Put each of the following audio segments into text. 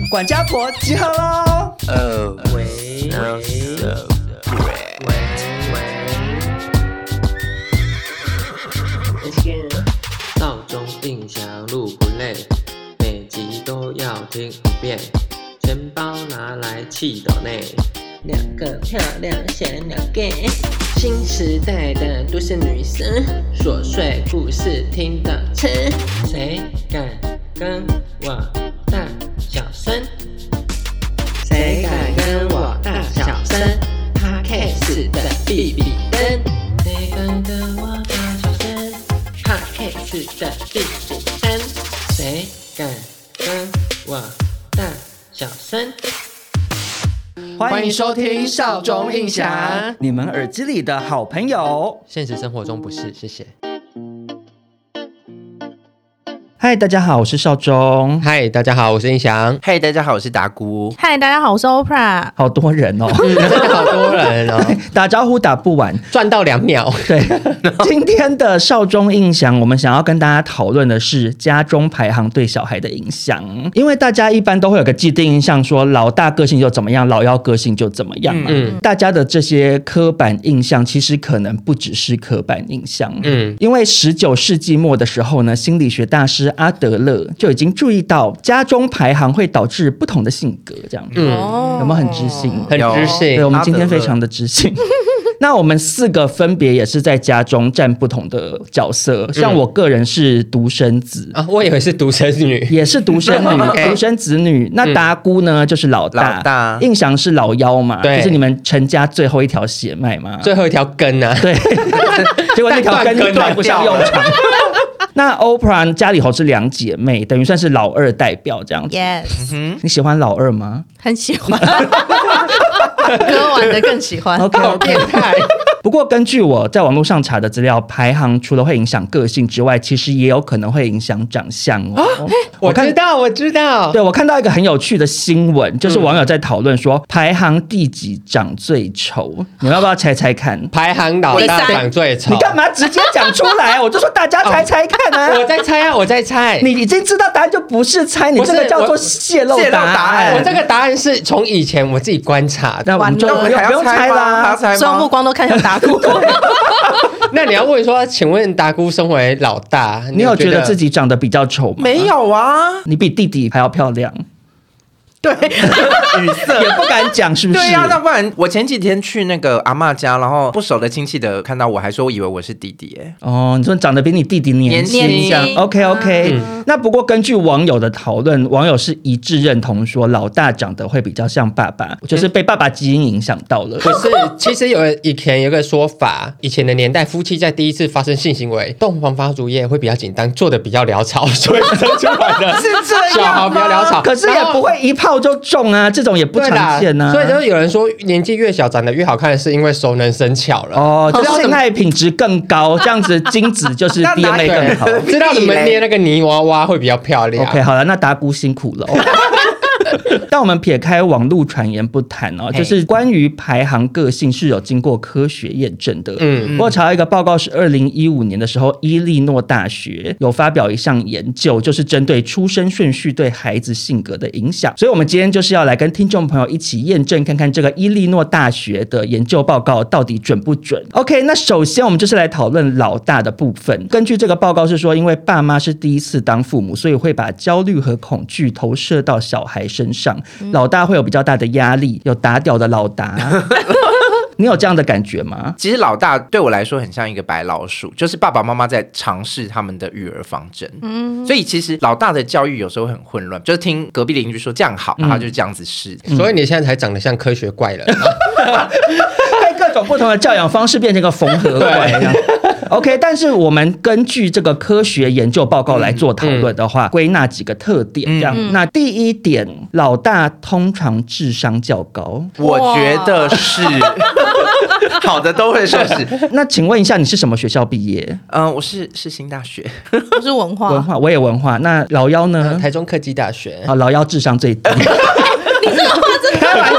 管家婆集合喽！ 喂，闹钟音响录不累，每集都要听一遍，钱包拿来气斗内，两个漂亮小鸟 gay， 新时代的都市女生，琐碎故事听得吃，谁敢跟我大小声？谁敢跟我大小声 ？Podcast 的比比登，谁敢跟我大小声 ？Podcast 的比比登，谁敢跟我大小声？ 欢迎收听少中印象， 你们耳机里的好朋友。 现实生活中不是，谢谢。 嗨，大家好，我是少中。 嗨，大家好，我是印翔。 嗨，大家好，我是达姑。 嗨，大家好，我是 Oprah。 好多人哦， 真的好多人哦， 打招呼打不完， 赚到2秒。 对，今天的少中印象，我们想要跟大家讨论的是家中排行对小孩的影响。因为大家一般都会有个既定印象，说老大个性就怎么样，老幺个性就怎么样嘛。大家的这些刻板印象，其实可能不只是刻板印象。因为19世纪末的时候呢，心理学大师阿德勒就已经注意到家中排行会导致不同的性格，这样。有没有很知性？ 很知性。 对，我们今天非常的知性。那我们4个分别也是在家中占不同的角色，像我个人是独生子啊，我以为是独生女， 也是独生女，独生子女。那达姑呢就是老大，印翔是老幺嘛，就是你们陈家最后一条血脉嘛， 最后一条根啊， 对，结果那条根派不上用场。那 Oprah 家里头是2姐妹，等于算是老二代表这样子。 Yes， 你喜欢老二吗？ 很喜欢，歌玩的更喜欢。 OK， 变态。 不过根据我在网络上查的资料，排行除了会影响个性之外，其实也有可能会影响长相哦。 我知道。 对，我看到一个很有趣的新闻，就是网友在讨论说排行第几长最丑，你们要不要猜猜看？ 排行老大长最丑。 你干嘛直接讲出来？我就说大家猜猜看啊！ 我在猜。 你已经知道答案就不是猜，你这个叫做泄露答案。 我这个答案是从以前我自己观察的。 那我们就不用猜啦， 所有目光都看向达姑。 那你要问说，请问达姑身为老大， 你有觉得自己长得比较丑吗？ 没有啊， 你比弟弟还要漂亮。 对，语塞也不敢讲，是不是？ 对呀，那不然我前几天去那个阿嬷家，然后不熟的亲戚的看到我，还说我以为我是弟弟耶。 哦，你说长得比你弟弟年轻这样 ，OK。那不过根据网友的讨论，网友是一致认同说老大长得会比较像爸爸，就是被爸爸基因影响到了。 不是，其实以前有个说法，以前的年代夫妻在第一次发生性行为，洞房花烛夜会比较紧张，做的比较潦草，所以生出来的是这样小孩比较潦草， 可是也不会一炮就中啊，这种也不常见啊。 所以就是有人说年纪越小长得越好看，是因为熟能生巧了。 哦，就是性爱品质更高，这样子精子就是 DNA 更好。 知道怎么捏那个泥娃娃会比较漂亮。 OK， 好了，那达姑辛苦了。但我们撇开网络传言不谈哦，就是关于排行个性是有经过科学验证的。我查到一个报告是2015年的时候，伊利诺大学有发表一项研究，就是针对出生顺序对孩子性格的影响。所以我们今天就是要来跟听众朋友一起验证看看这个伊利诺大学的研究报告到底准不准。OK， 那首先我们就是来讨论老大的部分。根据这个报告是说，因为爸妈是第一次当父母，所以会把焦虑和恐惧投射到小孩身上，老大会有比较大的压力，有打屌的老大。你有这样的感觉吗？ 其实老大对我来说很像一个白老鼠，就是爸爸妈妈在尝试他们的育儿方针。所以其实老大的教育有时候很混乱，就是听隔壁邻居说这样好，然后他就这样子试。 所以你现在才长得像科学怪人。 被各种不同的教养方式变成一个缝合怪。OK， 但是我们根据这个科学研究报告来做讨论的话，归纳几个特点这样。那第一点，老大通常智商较高， 我觉得是。好的都会说是。 那请问一下，你是什么学校毕业？ 我是新大学。 我是文化， 我也文化。那老幺呢？ 台中科技大学。 好，老幺智商最低。 你这个话真的开玩笑，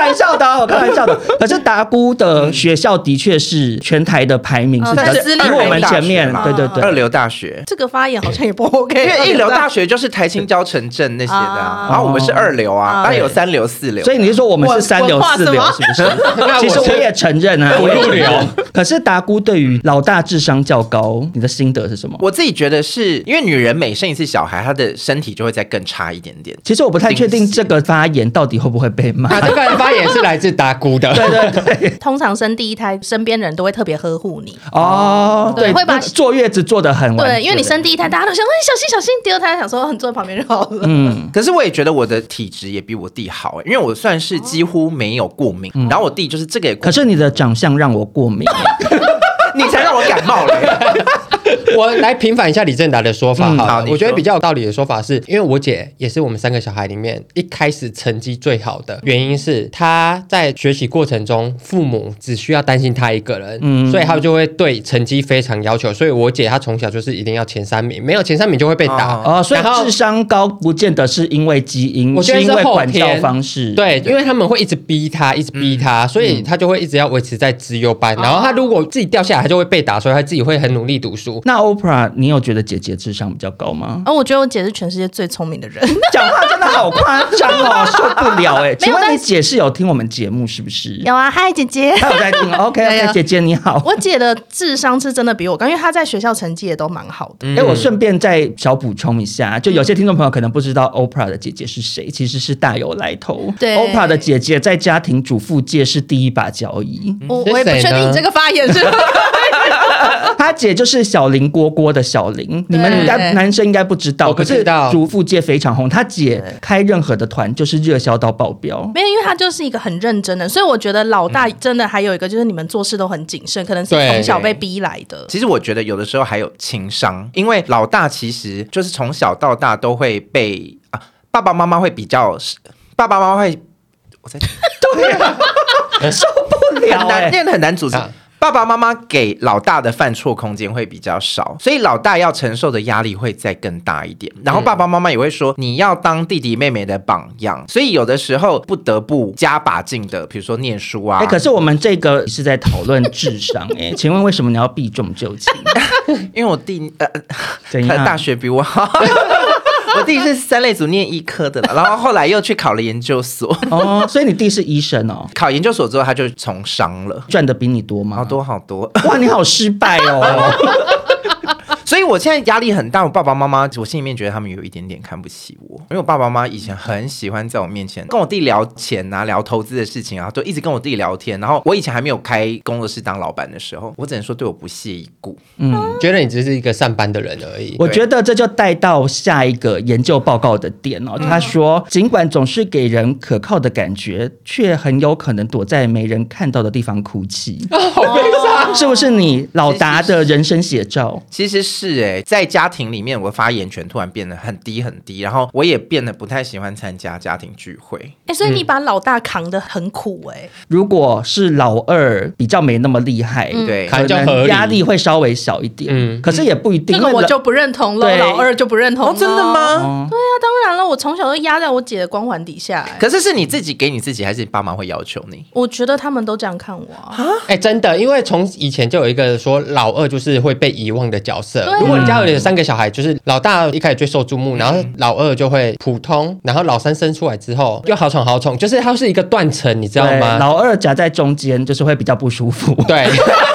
玩笑的，我开玩笑的。可是达姑的学校的确是全台的排名是比较比我们前面，对对对， 二流大学。 这个发言好像也不 OK， 因为一流大学就是台清交城镇那些的啊，然后我们是二流啊，当然有三流四流。 所以你是说我们是三流四流是不是？其实我也承认啊， 不入流。 可是达姑对于老大智商较高，你的心得是什么？ 我自己觉得是因为女人每生一次小孩，她的身体就会再更差一点点。 其实我不太确定这个发言到底会不会被骂。 这个发言是来自达姑的。 对对对， 通常生第一胎，身边人都会特别呵护你。 哦，对，会把坐月子做得很完整。 对，因为你生第一胎，大家都想小心小心，第二胎想说你坐在旁边就好了。 可是我也觉得我的体质也比我弟好，因为我算是几乎没有过敏，然后我弟就是这个也过敏。 可是你的长相让我过敏。 你才让我感冒嘞！ 我来平反一下李正达的说法好了， 好， 我觉得比较有道理的说法是，因为我姐也是我们3个小孩里面一开始成绩最好的，原因是她在学习过程中，父母只需要担心她一个人，所以她就会对成绩非常要求。所以我姐她从小就是一定要前3名，没有前3名就会被打。 所以智商高不见得是因为基因， 我觉得是因为管教方式。 对，因为他们会一直逼她，一直逼她，所以她就会一直要维持在资优班。然后她如果自己掉下来，她就会被打，所以她自己会很努力读书。 那 Oprah， 你有觉得姐姐智商比较高吗？ 我觉得我姐是全世界最聪明的人。 讲话真的好夸张哦，受不了哎！请问你姐是有听我们节目是不是？ 有啊，嗨姐姐， 她有在听。OK， 姐姐你好。 我姐的智商是真的比我高，因为她在学校成绩也都蛮好的。 我顺便再小补充一下，就有些听众朋友可能不知道 Oprah 的姐姐是谁，其实是大有来头。 对 ，Oprah 的姐姐在家庭主妇界是第一把交椅。 我也不确定你这个发言是。 她姐就是小林锅锅的小林，你们应该男生应该不知道，可是主妇界非常红。她姐开任何的团就是热销到爆表。 没有，因为她就是一个很认真的，所以我觉得老大真的还有一个就是你们做事都很谨慎，可能是从小被逼来的。 其实我觉得有的时候还有情商，因为老大其实就是从小到大都会被爸爸妈妈会比较，爸爸妈妈会，我在对啊，受不了， 很难组织。爸爸妈妈给老大的犯错空间会比较少，所以老大要承受的压力会再更大一点。然后爸爸妈妈也会说你要当弟弟妹妹的榜样，所以有的时候不得不加把劲的，比如说念书啊。 可是我们这个是在讨论智商请问为什么你要避重就轻？ 因为我弟大学比我好。我弟是3类组念医科的了，然后后来又去考了研究所。 所以你弟是医生哦。 考研究所之后他就从商了。 赚的比你多吗？ 好多好多。 哇，你好失败哦。 所以我现在压力很大，我爸爸妈妈我心里面觉得他们有一点点看不起我，因为我爸爸妈妈以前很喜欢在我面前跟我弟聊钱啊，聊投资的事情啊，都一直跟我弟聊天。然后我以前还没有开工作室当老板的时候，我只能说对我不屑一顾。 觉得你只是一个上班的人而已。 我觉得这就带到下一个研究报告的点哦。他说，尽管总是给人可靠的感觉，却很有可能躲在没人看到的地方哭泣。 好悲伤， 是不是你老达的人生写照？ 其实是在家庭里面我的发言权突然变得很低很低，然后我也变得不太喜欢参加家庭聚会。 所以你把老大扛得很苦如果是老二比较没那么厉害， 对， 可能压力会稍微小一点。可是也不一定。 这个我就不认同了，老二就不认同了。 真的吗？ 对啊，当然了，我从小都压在我姐的光环底下。 可是是你自己给你自己，还是你爸妈会要求你？ 我觉得他们都这样看我真的，因为从以前就有一个说老二就是会被遗忘的角色。如果你家有3个小孩，就是老大一开始最受注目，然后老二就会普通，然后老三生出来之后又好宠好宠，就是它是一个断层，你知道吗？ 老二夹在中间就是会比较不舒服。 对。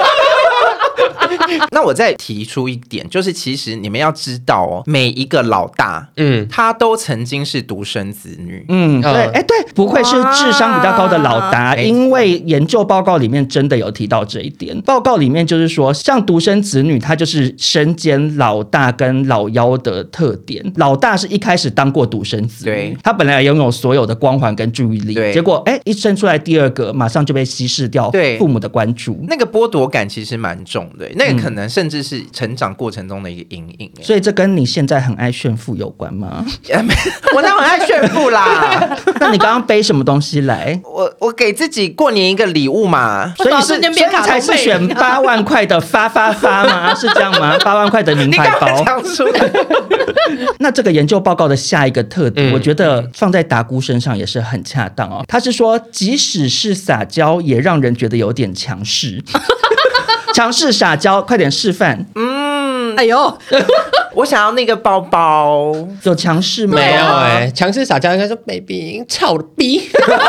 那我再提出一点，就是其实你们要知道每一个老大，他都曾经是独生子女。 对，对，不愧是智商比较高的老达，因为研究报告里面真的有提到这一点。报告里面就是说，像独生子女，他就是身兼老大跟老幺的特点。老大是一开始当过独生子女，他本来拥有所有的光环跟注意力，结果一生出来第2个，马上就被稀释掉父母的关注。 那个剥夺感其实蛮重的，那个可能甚至是成长过程中的一个阴影。 所以这跟你现在很爱炫富有关吗？ 我哪很爱炫富啦。 那你刚刚背什么东西来？ 我给自己过年一个礼物嘛。 所以你才是选8万块的发吗？是这样吗？8万块的名牌包。 你刚刚讲出来。 那这个研究报告的下一个特点，我觉得放在达姑身上也是很恰当哦。他是说，即使是撒娇，也让人觉得有点强势。强势撒娇，快点示范。 哎呦， 我想要那个包包， 有强势吗？ 没有强势撒娇应该说 baby 操的逼。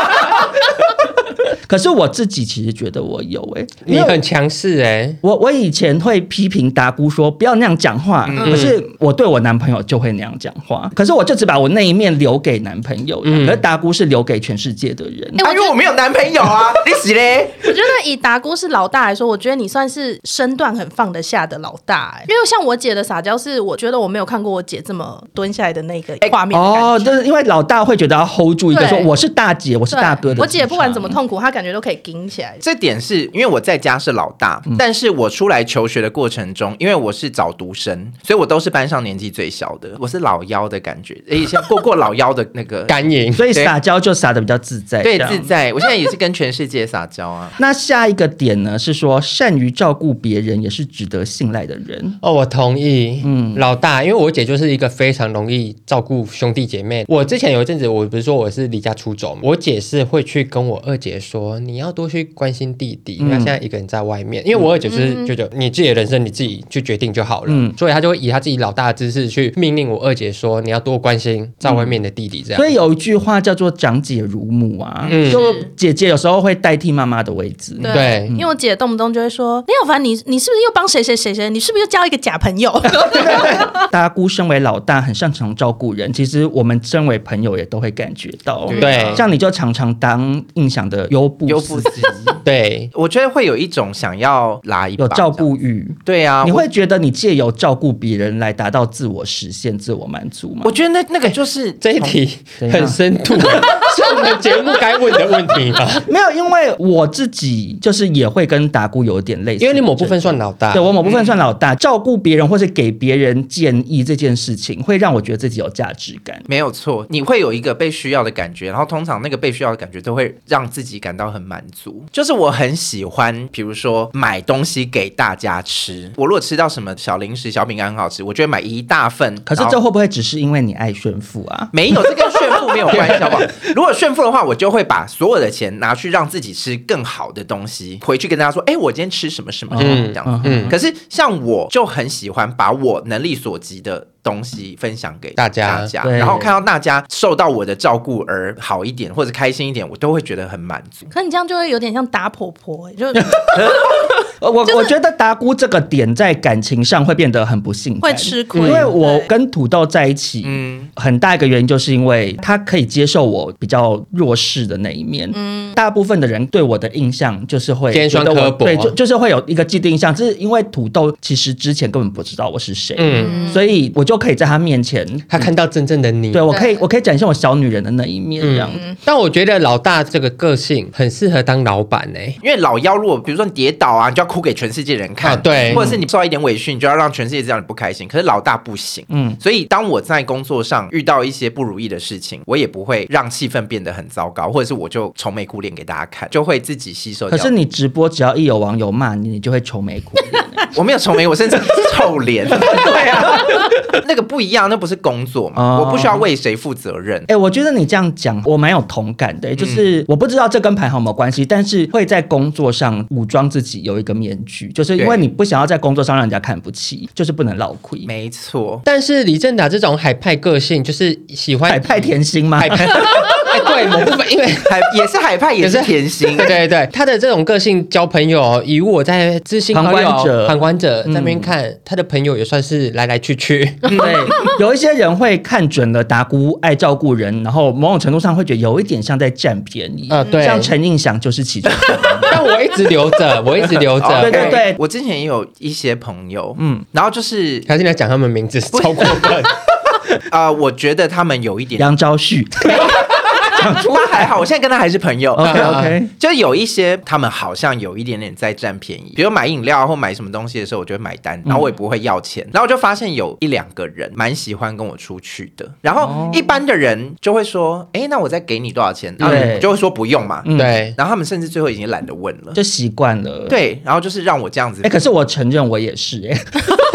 可是我自己其实觉得我有你很强势我以前会批评达姑说不要那样讲话，可是我对我男朋友就会那样讲话，可是我就只把我那一面留给男朋友，可是达姑是留给全世界的人。 因为我没有男朋友啊，你死嘞！ 我觉得以达姑是老大来说，我觉得你算是身段很放得下的老大因为像我姐的撒娇是，我觉得我没有看过我姐这么蹲下来的那个画面的感觉。 就是因为老大会觉得要 hold 住一个说我是大姐，我是大哥的。 我姐不管怎么痛苦，她感觉都可以顶起来。 这点是因为我在家是老大，但是我出来求学的过程中，因为我是早读生，所以我都是班上年纪最小的，我是老幺的感觉，先过老幺的那个干瘾， 所以撒娇就撒得比较自在。 对，自在。我现在也是跟全世界撒娇啊。 那下一个点呢，是说善于照顾别人，也是值得信赖的人。 我同意。老大，因为我姐就是一个非常容易照顾兄弟姐妹。我之前有一阵子，我不是说我是离家出走，我姐是会去跟我二姐说，你要多去关心弟弟，因为他现在一个人在外面。因为我二姐就是觉得你自己的人生你自己去决定就好了，所以她就会以她自己老大的姿势去命令我二姐说，你要多关心在外面的弟弟这样。 所以有一句话叫做长姐如母啊，就姐姐有时候会代替妈妈的位置。 对， 因为我姐动不动就会说，林有凡，你是不是又帮谁谁谁谁？你是不是又交一个假朋友？ 大姑身为老大，很擅长照顾人，其实我们身为朋友也都会感觉到。 对， 像你就常常当印象的优步司机。 对， 我觉得会有一种想要拉一把， 有照顾欲。对啊， 你会觉得你借由照顾别人来达到自我实现、自我满足吗？ 我觉得那个就是这一题很深度，是我们节目该问的问题吗？ 没有，因为我自己就是也会跟达姑有点类似， 因为你某部分算老大， 对我某部分算老大，照顾别人或是给别人建议这件事情，会让我觉得自己有价值感。 没有错，你会有一个被需要的感觉，然后通常那个被需要的感觉都会让自己感到很满足。就是我很喜欢，比如说买东西给大家吃，我如果吃到什么小零食、小饼干很好吃，我就会买一大份。 可是这会不会只是因为你爱炫富啊？ 没有，这跟炫富没有关系，好不好？如果炫富的话，我就会把所有的钱拿去让自己吃更好的东西，回去跟大家说，我今天吃什么什么这样子。可是像我就很喜欢把我能力所及的东西分享给大家，然后看到大家受到我的照顾而好一点或者开心一点，我都会觉得很满足。 可你这样就会有点像打婆婆，就我觉得达姑这个点在感情上会变得很不幸， 会吃亏。 因为我跟土豆在一起，很大一个原因就是因为他可以接受我比较弱势的那一面。大部分的人对我的印象就是会尖酸刻薄， 对，就是会有一个既定印象，就是因为土豆其实之前根本不知道我是谁，所以我就可以在他面前， 他看到真正的你。 对，我可以展现我小女人的那一面这样。 但我觉得老大这个个性很适合当老板因为老幺如果比如说你跌倒啊，你就要哭给全世界人看， 对， 或者是你受到一点委屈，你就要让全世界知道你不开心。可是老大不行，所以当我在工作上遇到一些不如意的事情，我也不会让气氛变得很糟糕，或者是我就愁眉苦脸给大家看，就会自己吸收掉。 可是你直播只要一有网友骂你，你就会愁眉苦脸。 我没有愁眉，我甚至臭脸。对啊，那个不一样，那不是工作嘛，我不需要为谁负责任。 我觉得你这样讲，我蛮有同感的。就是我不知道这跟排行有没有关系，但是会在工作上武装自己有一个面具，就是因为你不想要在工作上让人家看不起，就是不能落亏。 没错。 但是李正达这种海派个性，就是喜欢海派甜心吗？ 海派对，某部分因为也是海派，也是甜心。 对，他的这种个性交朋友，以我在知心旁观者在那边看，他的朋友也算是来来去去。 对，有一些人会看准了达姑爱照顾人，然后某种程度上会觉得有一点像在占便宜。 对， 像陈映祥就是其中。 但我一直留着。 对， 我之前也有一些朋友，然后就是还是来讲他们名字超过分。 我觉得他们有一点杨昭旭。 他还好，我现在跟他还是朋友。 OK， 就有一些他们好像有一点点在占便宜，比如买饮料或买什么东西的时候，我就会买单，然后我也不会要钱。然后我就发现有一两个人蛮喜欢跟我出去的，然后一般的人就会说，那我再给你多少钱？然后我就会说不用嘛。 对， 然后他们甚至最后已经懒得问了， 就习惯了。 对，然后就是让我这样子。 可是我承认我也是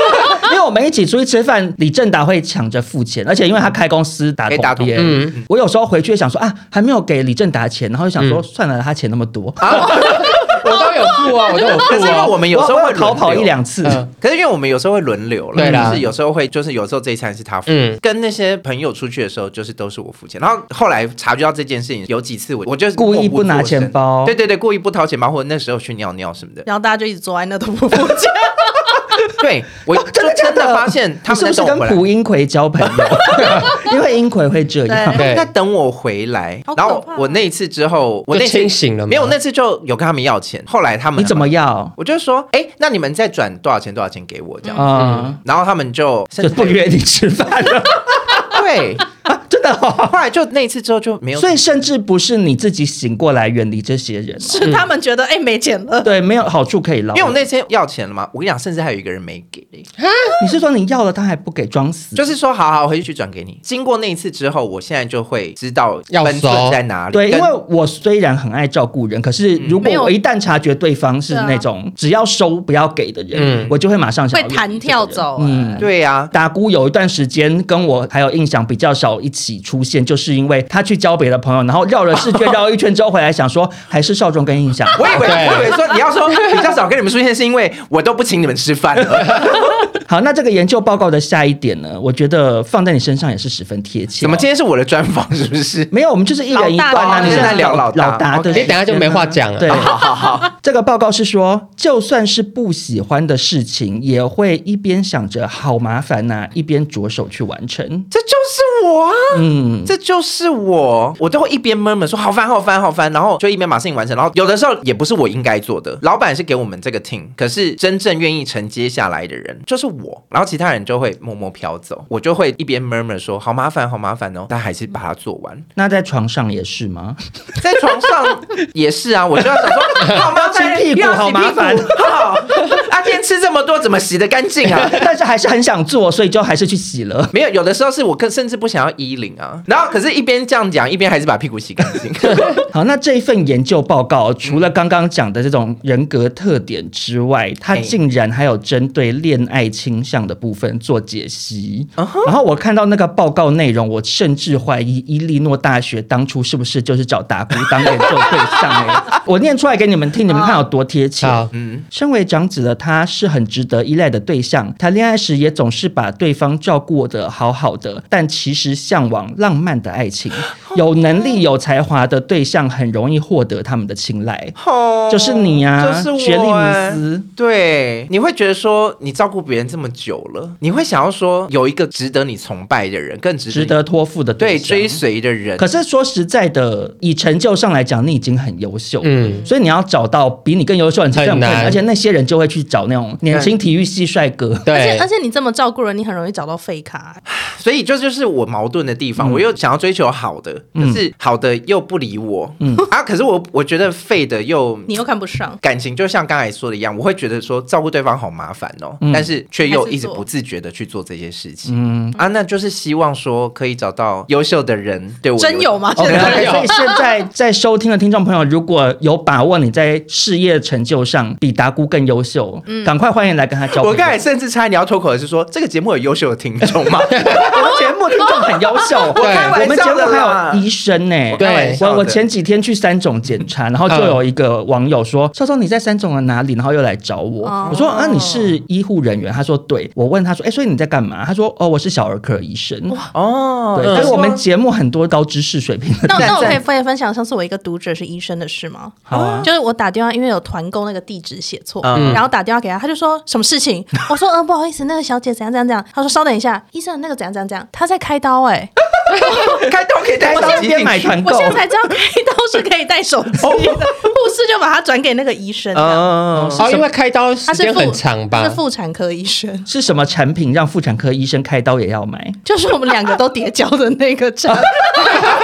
因为我们一起出去吃饭，李正达会抢着付钱，而且因为他开公司打统编，我有时候回去想说啊，还没有给李正达钱，然后就想说算了，他钱那么多。 我都有付啊，我都有付啊。 可是因为我们有时候会逃跑1-2次， 可是因为我们有时候会轮流了， 对啦， 就是有时候会，就是有时候这一餐是他付，跟那些朋友出去的时候，就是都是我付钱。然后后来察觉到这件事情，有几次我就故意不拿钱包， 对，故意不掏钱包，或者那时候去尿尿什么的， 然后大家就一直坐在那都不付钱。 对，我真的发现他们是不是跟蒲英奎交朋友？因为英奎会这样， 他们在等我回来。然后我那一次之后，我那次清醒了吗？ 没有，那次就有跟他们要钱。后来他们你怎么要？ 我就说，那你们再转多少钱给我这样。然后他们就不约你吃饭了。 对。真的，后来就那一次之后就没有， 所以甚至不是你自己醒过来远离这些人， 是他们觉得没钱了， 对，没有好处可以捞。 因为我那天要钱了嘛，我跟你讲，甚至还有一个人没给。 你是说你要了他还不给，装死？ 就是说，好，我回去转给你。经过那一次之后，我现在就会知道分寸在哪里。 对，因为我虽然很爱照顾人，可是如果我一旦察觉对方是那种只要收不要给的人，我就会马上想会弹跳走。 对呀， 达姑有一段时间跟我还有印象比较少一起出现，就是因为他去交别的朋友，然后绕了世界绕一圈之后回来，想说还是少中跟印象。 我以为说你要说比较少跟你们出现，是因为我都不请你们吃饭了。 好，那这个研究报告的下一点呢，我觉得放在你身上也是十分贴切。 怎么今天是我的专访是不是？ 没有，我们就是一人一段啊。 你现在聊老大的， 你等下就没话讲了。 对， 好。 这个报告是说，就算是不喜欢的事情，也会一边想着好麻烦呐，一边着手去完成。 这就是我啊，这就是我都会一边闷闷说好烦，然后就一边把事情完成。然后有的时候也不是我应该做的，老板是给我们这个 team， 可是真正愿意承接下来的人就是我，然后其他人就会默默飘走，我就会一边 murmur 说好麻烦哦，但还是把它做完。 那在床上也是吗？ 在床上也是啊，我就要想说好麻烦， 亲屁股好麻烦， 好今天吃这么多怎么洗得干净啊？ 但是还是很想做，所以就还是去洗了。 没有，有的时候是我甚至不想要衣领啊，然后可是一边这样讲，一边还是把屁股洗干净。 好，那这一份研究报告除了刚刚讲的这种人格特点之外，它竟然还有针对恋爱倾向的部分做解析。然后我看到那个报告内容，我甚至怀疑伊利诺大学当初是不是就是找达姑当研究对象我念出来给你们听，你们看有多贴切。身为长子的他是很值得依赖的对象，谈恋爱时也总是把对方照顾得好好的，但其实向往浪漫的爱情，有能力有才华的对象很容易获得他们的青睐。就是你啊， 就是我学历姆斯。 对，你会觉得说你照顾别人这么久了，你会想要说有一个值得你崇拜的人，更值得托付的对象， 对，追随的人。 可是说实在的，以成就上来讲，你已经很优秀，所以你要找到比你更优秀的人其实很难，而且那些人就会去找那种年轻体育系帅哥。 对， 而且你这么照顾人，你很容易找到废咖。 所以就是我矛盾的地方，我又想要追求好的，可是好的又不理我，可是我觉得废的又你又看不上。 感情就像刚才说的一样，我会觉得说照顾对方好麻烦哦，但是却又一直不自觉的去做这些事情。那就是希望说可以找到优秀的人对我真有吗？ 所以现在在收听的听众朋友，如果有把握你在事业成就上比达姑更优秀，赶快欢迎来跟他交朋友。 我刚才甚至差点要脱口的是说，这个节目有优秀的听众吗？ 我们节目听众很优秀，我们节目还有医生呢。 对， 我前几天去3种检查，然后就有一个网友说：“少宗你在3种的哪里？”然后又来找我。我说：“啊，你是医护人员？”他说：“对。”我问他说：“所以你在干嘛？”他说：“哦，我是小儿科医生。”对，所以我们节目很多高知识水平的。 那我可以分享上次我一个读者是医生的事吗？ 好啊， 就是我打电话，因为有团购那个地址写错，然后打电话给他，他就说什么事情？我说不好意思，那个小姐怎样怎样怎样。他说稍等一下，医生那个怎样怎样怎样，他在开刀开刀可以带手机买团购， 我现在才知道开刀是可以带手机的。护士就把他转给那个医生。 因为开刀时间很长吧？ 他是妇产科医生。 是什么产品让妇产科医生开刀也要买？ 就是我们2个都叠交的那个产。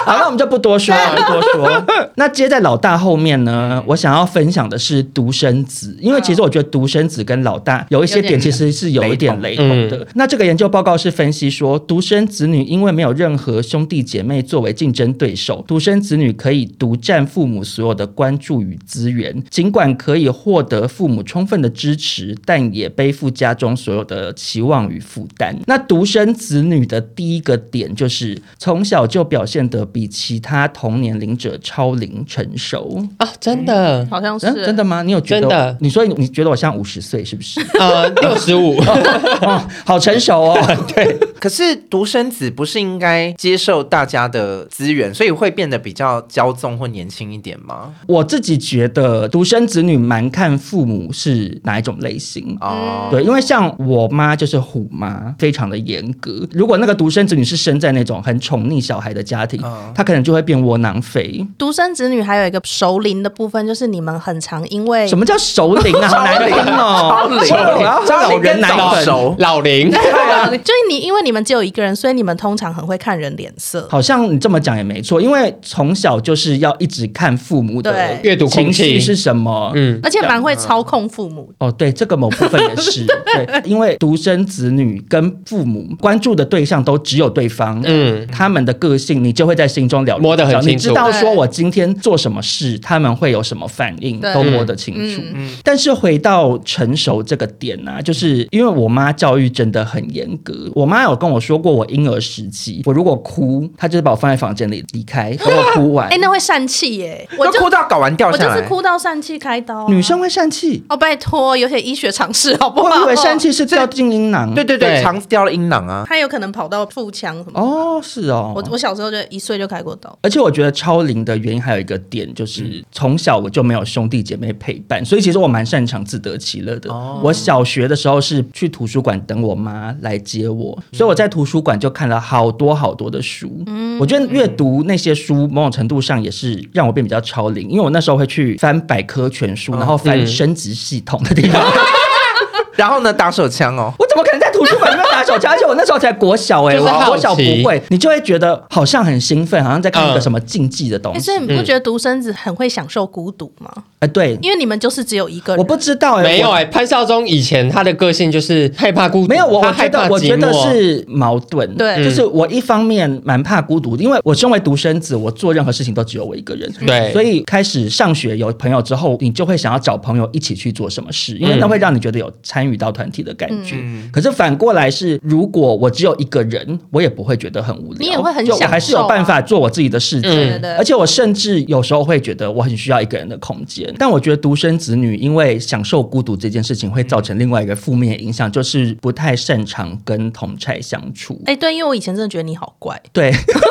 好，那我们就不多说。那接在老大后面呢，我想要分享的是独生子，因为其实我觉得独生子跟老大有一些点其实是有一点雷同的。那这个研究报告是分析说，独生子女因为没有任何兄弟姐妹作为竞争对手，独生子女可以独占父母所有的关注与资源，尽管可以获得父母充分的支持，但也背负家中所有的期望与负担。那独生子女的第一个点就是从小就表现得比其他同年龄者超龄成熟啊，真的， 好像是真的吗？你有觉得？ 真的？ 你说你觉得我像50岁是不是 ？65 好成熟哦。 对， 可是独生子不是应该接受大家的资源，所以会变得比较骄纵或年轻一点吗？ 我自己觉得独生子女蛮看父母是哪一种类型哦。对，因为像我妈就是虎妈，非常的严格。如果那个独生子女是生在那种很宠溺小孩的家庭，他可能就会变窝囊废。 独生子女还有一个熟龄的部分，就是你们很常因为什么叫熟龄啊？好难听哦，老人奶粉， 老龄。 对啊，就是因为你们只有一个人，所以你们通常很会看人脸色。 好像你这么讲也没错，因为从小就是要一直看父母的阅读情绪是什么， 而且蛮会操控父母。 哦，对，这个某部分也是对，因为独生子女跟父母关注的对象都只有对方，他们的个性你就会在心中摸得很清楚， 你知道说我今天做什么事，他们会有什么反应，都摸得清楚。但是回到成熟这个点啊，就是因为我妈教育真的很严格，我妈有跟我说过，我婴儿时期，我如果哭，她就是把我放在房间里离开，等我哭完。 那会疝气耶， 我就哭到睾丸掉下来， 我就是哭到疝气开刀。 女生会疝气？ 哦，拜托，有些医学常识好不好？ 我以为疝气是掉进阴囊。 对，肠子掉了阴囊啊， 它有可能跑到腹腔什么。 哦，是哦。 我小时候就1岁就开过刀。 而且我觉得超龄的原因还有一个点，就是从小我就没有兄弟姐妹陪伴，所以其实我蛮擅长自得其乐的。我小学的时候是去图书馆等我妈来接我，所以我在图书馆就看了好多的书。我觉得阅读那些书某种程度上也是让我变比较超龄，因为我那时候会去翻百科全书，然后翻生殖系统的地方。 然后呢，打手枪哦， 我怎么可能在图书馆里面打手枪？而且我那时候才国小我国小不会，你就会觉得好像很兴奋，好像在看一个什么禁忌的东西。 所以你不觉得独生子很会享受孤独吗？ 对， 因为你们就是只有一个人。 我不知道没有潘少忠以前他的个性就是害怕孤独， 没有我觉得是矛盾。 对， 就是我一方面蛮怕孤独，因为我身为独生子，我做任何事情都只有我一个人。 对， 所以开始上学有朋友之后，你就会想要找朋友一起去做什么事，因为那会让你觉得有参与到团体的感觉。可是反过来是，如果我只有一个人，我也不会觉得很无聊， 你也会很享受， 我还是有办法做我自己的事情。 对， 而且我甚至有时候会觉得我很需要一个人的空间。但我觉得独生子女因为享受孤独这件事情，会造成另外一个负面影响，就是不太擅长跟同侪相处。 对，因为我以前真的觉得你好怪。 对。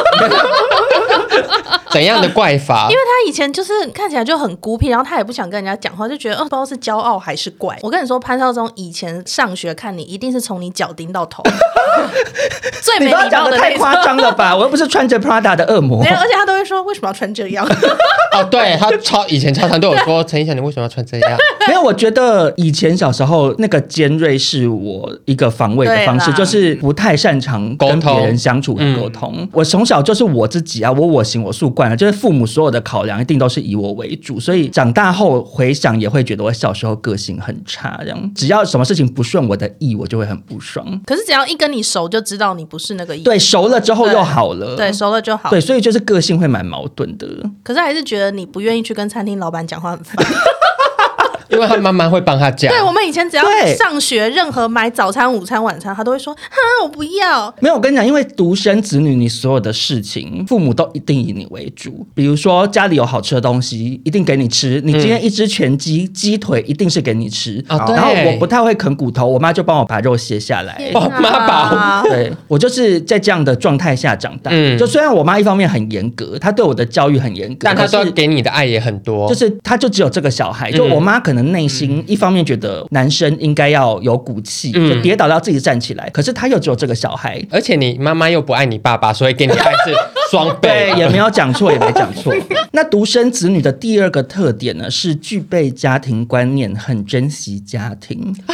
怎样的怪法？ 因为他以前就是看起来就很孤僻，然后他也不想跟人家讲话，就觉得不知道是骄傲还是怪。我跟你说，潘少忠以前上学看你，一定是从你脚盯到头，最没礼貌的那种。你不要讲得太夸张了吧？我又不是穿着 Prada 的恶魔。 没有，而且他都会说为什么要穿这样。 对他以前常常对我说，陈意翔你为什么要穿这样？ 没有，我觉得以前小时候那个尖锐是我一个防卫的方式，就是不太擅长跟别人相处和沟通。我从小就是我自己啊，我行我素惯了，就是父母所有的考量一定都是以我为主，所以长大后回想也会觉得我小时候个性很差，这样只要什么事情不顺我的意，我就会很不爽。 可是只要一跟你熟，就知道你不是那个意。 对，熟了之后又好了。 对，熟了就好。 对，所以就是个性会蛮矛盾的。 可是还是觉得你不愿意去跟餐厅老板讲话很烦。 因为他妈妈会帮他讲。 对，我们以前只要上学，任何买早餐、午餐、晚餐，他都会说：“哈，我不要。” 没有，我跟你讲，因为独生子女，你所有的事情，父母都一定以你为主。比如说家里有好吃的东西，一定给你吃。你今天一只全鸡，鸡腿一定是给你吃。然后我不太会啃骨头，我妈就帮我把肉切下来。 妈宝。 对，我就是在这样的状态下长大。就虽然我妈一方面很严格，她对我的教育很严格， 但她都给你的爱也很多。 就是她就只有这个小孩，就我妈可能内心一方面觉得男生应该要有骨气，就跌倒要自己站起来，可是她又只有这个小孩， 而且你妈妈又不爱你爸爸，所以给你爱是双倍。 对，也没有讲错，也没讲错。那独生子女的第二个特点呢，是具备家庭观念，很珍惜家庭。可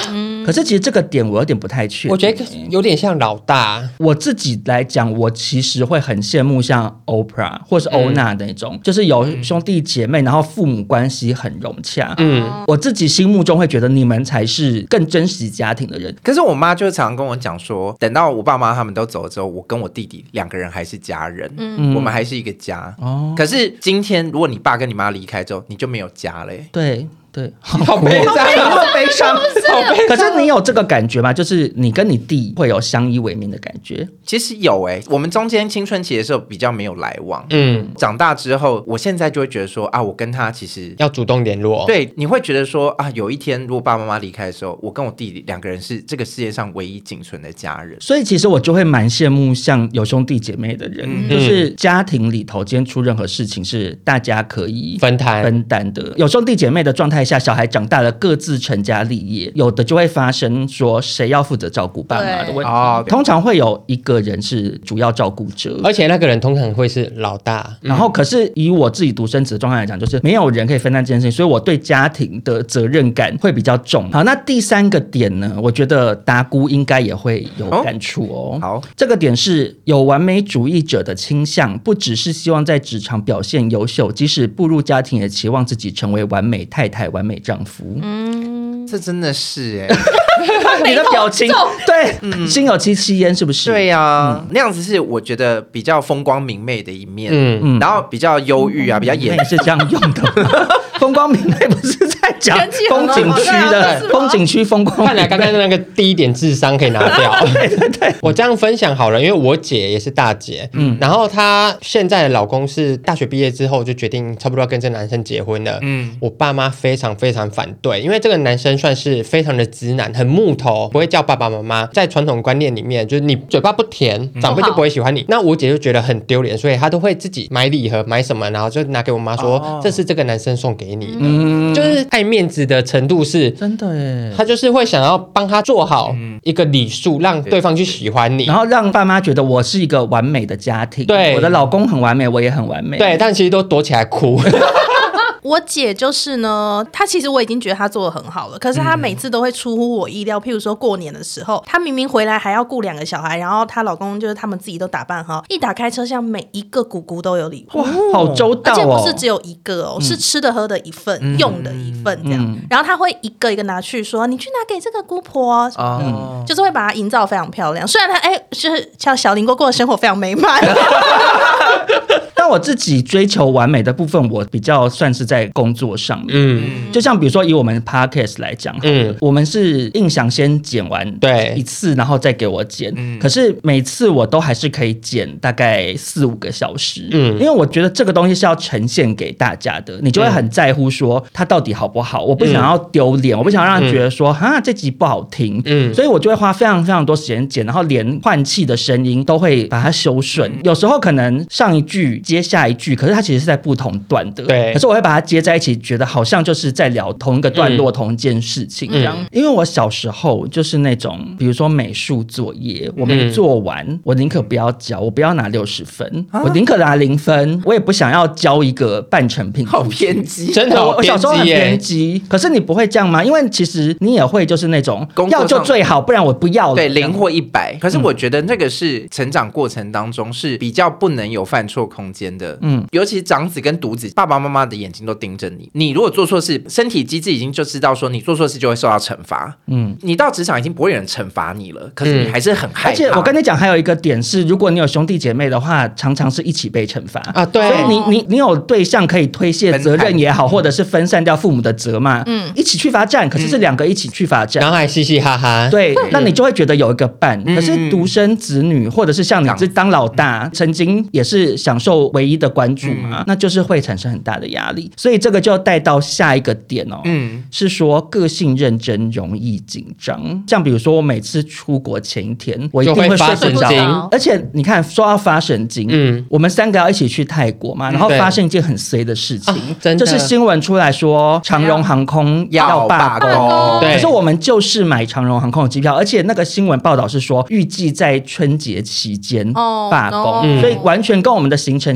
可是其实这个点我有点不太确定， 我觉得有点像老大。 我自己来讲，我其实会很羡慕像 Oprah 或是欧娜那种，就是有兄弟姐妹，然后父母关系很融洽。我自己心目中会觉得你们才是更珍惜家庭的人。 可是我妈就常常跟我讲说，等到我爸妈他们都走了之后，我跟我弟弟2个人还是家人，我们还是一个家。可是今天如果你爸跟你妈离开之后，你就没有家嘞。 对， 好悲伤， 好悲伤。可是你有这个感觉吗？就是你跟你弟会有相依为命的感觉？ 其实有我们中间青春期的时候比较没有来往。长大之后，我现在就会觉得说啊，我跟他其实要主动联络。 对，你会觉得说啊，有一天如果爸爸妈妈离开的时候，我跟我弟弟2个人是这个世界上唯一仅存的家人。 所以其实我就会蛮羡慕像有兄弟姐妹的人，就是家庭里头今天出任何事情是大家可以分担的。有兄弟姐妹的状态下，小孩长大了各自成家立业，有的就会发生说谁要负责照顾爸妈的问题。通常会有一个人是主要照顾者， 而且那个人通常会是老大。 然后可是以我自己独生子的状态来讲，就是没有人可以分担这件事情，所以我对家庭的责任感会比较重。好，那第3个点呢，我觉得达姑应该也会有感触哦。 好， 这个点是有完美主义者的倾向，不只是希望在职场表现优秀，即使步入家庭也期望自己成为完美太太、完美丈夫。 这真的是你的表情对，心有戚戚焉是不是？ 对呀，那样子是我觉得比较风光明媚的一面，然后比较忧郁啊，比较严是这样用的。风光明媚不是在讲风景区的风景区风光。 看来刚刚那个第1点智商可以拿掉。对，我这样分享好了，因为我姐也是大姐，然后她现在的老公是大学毕业之后就决定差不多要跟这个男生结婚了。我爸妈非常非常反对，因为这个男生算是非常的直男，很木头，不会叫爸爸妈妈。在传统观念里面，就是你嘴巴不甜，长辈就不会喜欢你。那我姐就觉得很丢脸，所以她都会自己买礼盒，买什么，然后就拿给我妈说，这是这个男生送给你的。就是爱面子的程度是真的耶， 她就是会想要帮他做好一个礼数，让对方去喜欢你， 然后让爸妈觉得我是一个完美的家庭。 对， 我的老公很完美，我也很完美。 对，但其实都躲起来哭。 我姐就是呢，她其实我已经觉得她做得很好了，可是她每次都会出乎我意料。譬如说过年的时候，她明明回来还要顾2个小孩，然后她老公就是他们自己都打扮好，一打开车厢，每一个姑姑都有礼物。 哇，好周到哦！ 而且不是只有一个哦，是吃的喝的一份，用的一份这样。然后她会一个一个拿去说，你去拿给这个姑婆，就是会把它营造非常漂亮。虽然她就是像小林过的生活非常美满。 但我自己追求完美的部分，我比较算是在工作上面。就像比如说以我们 podcast 来讲，我们是印象先剪完一次，然后再给我剪。可是每次我都还是可以剪大概4-5个小时。因为我觉得这个东西是要呈现给大家的，你就会很在乎说它到底好不好。我不想要丢脸，我不想让人觉得说这集不好听。所以我就会花非常非常多时间剪，然后连换气的声音都会把它修顺。有时候可能上一句接下一句，可是它其实是在不同段的。 对， 可是我会把它接在一起，觉得好像就是在聊同一个段落、同一件事情这样。因为我小时候就是那种，比如说美术作业我没做完，我宁可不要交，我不要拿60分，我宁可拿0分，我也不想要交一个半成品。 好偏激， 真的， 我小时候很偏激。可是你不会这样吗？因为其实你也会就是那种要就最好，不然我不要了。 对，0或100。可是我觉得那个是成长过程当中是比较不能有犯错空间的。尤其长子跟独子，爸爸妈妈的眼睛都盯着你。你如果做错事，身体机制已经就知道说你做错事就会受到惩罚。你到职场已经不会有人惩罚你了，可是你还是很害怕。 而且我跟你讲，还有一个点是，如果你有兄弟姐妹的话，常常是一起被惩罚啊。对， 所以你有对象可以推卸责任也好，或者是分散掉父母的责骂，一起去罚站，可是是2个一起去罚站， 然后还嘻嘻哈哈。 对，那你就会觉得有一个伴。可是独生子女，或者是像你是当老大，曾经也是享受唯一的关注嘛，那就是会产生很大的压力。所以这个就带到下一个点哦，是说个性认真，容易紧张。像比如说我每次出国前一天，我一定会睡不着。而且你看，说要发神经，我们3个要一起去泰国嘛，然后发生一件很衰的事情，就是新闻出来说长荣航空要罢工。可是我们就是买长荣航空的机票，而且那个新闻报道是说预计在春节期间罢工，所以完全跟我们的行程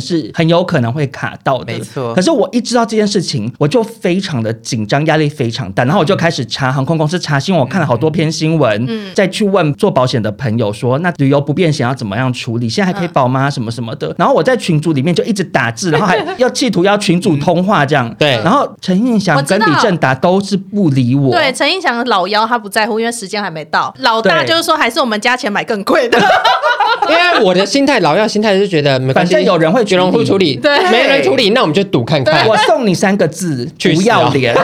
是很有可能会卡到的。 没错。 可是我一知道这件事情，我就非常的紧张，压力非常大，然后我就开始查航空公司，查新闻，我看了好多篇新闻，再去问做保险的朋友说，那旅游不便险要怎么样处理？现在还可以保吗？什么什么的。然后我在群组里面就一直打字，然后还要企图要群组通话这样。 对。 然后陈映祥跟李正达都是不理我。 对，陈映祥老幺他不在乎，因为时间还没到。老大就是说，还是我们加钱买更贵的。 因为我的心态，老幺心态是觉得没关系， 反正有人会处理， 对， 没人处理，那我们就赌看看。 我送你3个字：不要脸。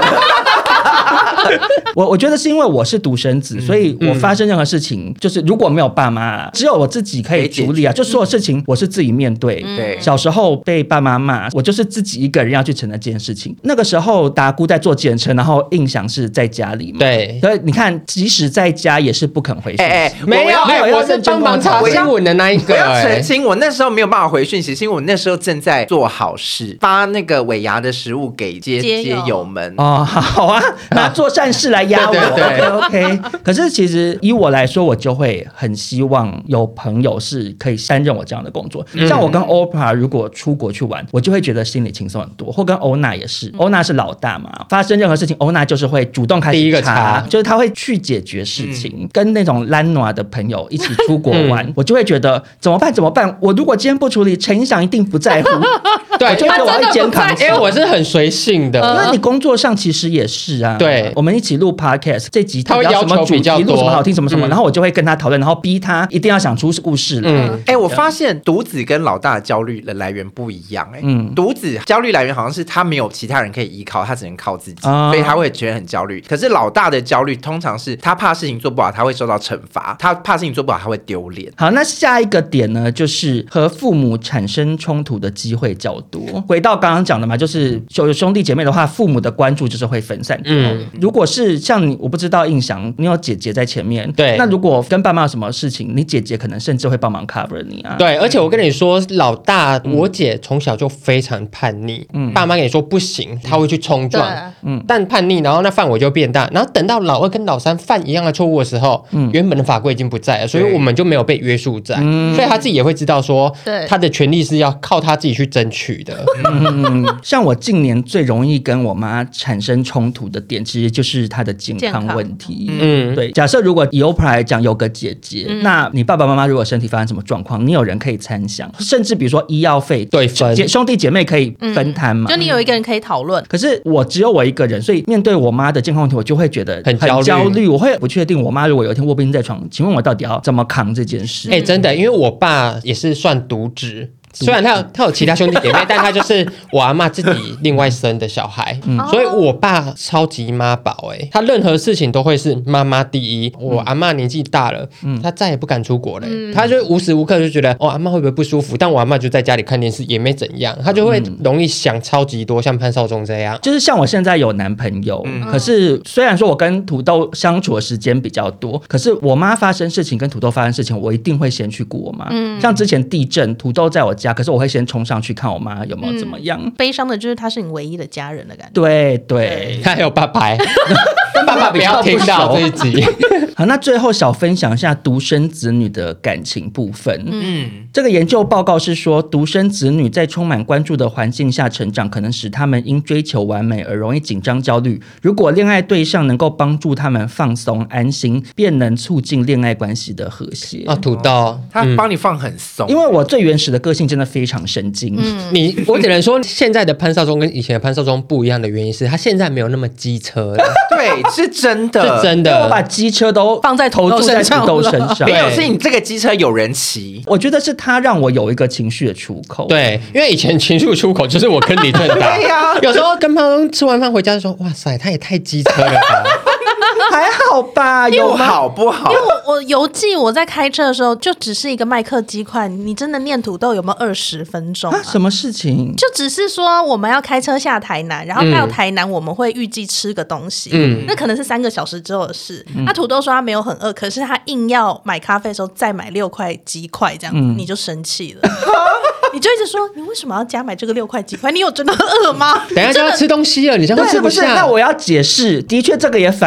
我觉得是因为我是独生子，所以我发生任何事情，就是如果没有爸妈，只有我自己可以处理啊。就所有事情我是自己面对。 对， 小时候被爸妈骂，我就是自己一个人要去承担这件事情。那个时候达姑在做计程车，然后印象是在家里嘛。 对， 所以你看，即使在家也是不肯回讯息。 没有，我是帮忙查新闻的那一个。 我要澄清，我那时候没有办法回讯息，是因为我那时候正在做好事，发那个尾牙的食物给街友们。 哦，好啊，那做善事来压我。 对 OK。可是其实以我来说，我就会很希望有朋友是可以担任我这样的工作。像我跟 Oprah 如果出国去玩，我就会觉得心里轻松很多。或跟欧娜也是，欧娜是老大嘛，发生任何事情，欧娜就是会主动开始第一个查， 就是他会去解决事情。跟那种懒惰的朋友一起出国玩，我就会觉得怎么办？我如果今天不处理，陈映祥一定不在乎。 对， 我就觉得我要肩扛， 因为我是很随性的。 因为你工作上其实也是啊。 对， 我们一起录 podcast， 这集他会要求比较多， 录什么好听什么什么，然后我就会跟他讨论，然后逼他一定要想出故事来。 我发现独子跟老大的焦虑的来源不一样。独子焦虑来源好像是他没有其他人可以依靠，他只能靠自己，所以他会觉得很焦虑。可是老大的焦虑通常是他怕事情做不好，他会受到惩罚；他怕事情做不好，他会丢脸。 好，那下一个点呢，就是和父母产生冲突的机会较多。回到刚刚讲的嘛，就是有兄弟姐妹的话，父母的关注就是会分散。如果是像你，我不知道印象，你有姐姐在前面， 对， 那如果跟爸妈有什么事情，你姐姐可能甚至会帮忙 cover 你啊。 对，而且我跟你说，老大，我姐从小就非常叛逆，爸妈跟你说不行，她会去冲撞，但叛逆，然后那范围就变大，然后等到老二跟老三犯一样的错误的时候，原本的法规已经不在了，所以我们就没有被约束在，所以他自己也会知道说，他的权利是要靠他自己去争取的。 像我近年最容易跟我妈产生冲突的点，其实就是她的健康问题。对，假设如果以 Oprah 来讲有个姐姐，那你爸爸妈妈如果身体发生什么状况，你有人可以参详，甚至比如说医药费对分， 兄弟姐妹可以分摊嘛， 就你有一个人可以讨论。 可是我只有我一个人，所以面对我妈的健康问题，我就会觉得很焦虑，我会不确定我妈如果有一天卧病在床，请问我到底要怎么扛这件事？ 真的，因为我爸也是算独子。虽然他有其他兄弟姐妹，但他就是我阿嬷自己另外生的小孩，所以我爸超级妈宝他任何事情都会是妈妈第一。我阿嬷年纪大了，他再也不敢出国了，他就无时无刻就觉得阿嬷会不会不舒服，但我阿嬷就在家里看电视也没怎样，他就会容易想超级多，像潘少忠这样。 就是像我现在有男朋友，可是虽然说我跟土豆相处的时间比较多，可是我妈发生事情跟土豆发生事情，我一定会先去顾我妈。像之前地震，土豆在我家，可是我会先冲上去看我妈有没有怎么样。 悲伤的就是他是你唯一的家人的感觉。 对， 他还有爸爸，爸爸不要听到这一集。 好，那最后小分享一下独生子女的感情部分。这个研究报告是说，独生子女在充满关注的环境下成长，可能使他们因追求完美而容易紧张焦虑。如果恋爱对象能够帮助他们放松安心，便能促进恋爱关系的和谐。 土豆， 他帮你放很松， 因为我最原始的个性真的非常神经。 我只能说，现在的潘少忠跟以前的潘少忠不一样的原因是他现在没有那么机车了。 对，是真的， 是真的。 我把机车都放在投注在土豆身上， 没有，是你这个机车有人骑。 我觉得是他让我有一个情绪的出口。 对，因为以前情绪出口就是我跟李正达。 对呀， 有时候跟潘少忠吃完饭回家就说：“哇塞，他也太机车了吧。” 还好吧，有好不好？ 因为我邮寄我在开车的时候，就只是一个麦克鸡块，你真的念土豆有没有20分钟啊？ 什么事情？ 就只是说我们要开车下台南，然后到台南我们会预计吃个东西，那可能是3个小时之后的事。那土豆说他没有很饿，可是他硬要买咖啡的时候再买6块鸡块，这样你就生气了。你就一直说你为什么要加买这个6块鸡块？你有真的饿吗？ 等一下就要吃东西了，你这样会吃不下。 那我要解释，的确这个也反映在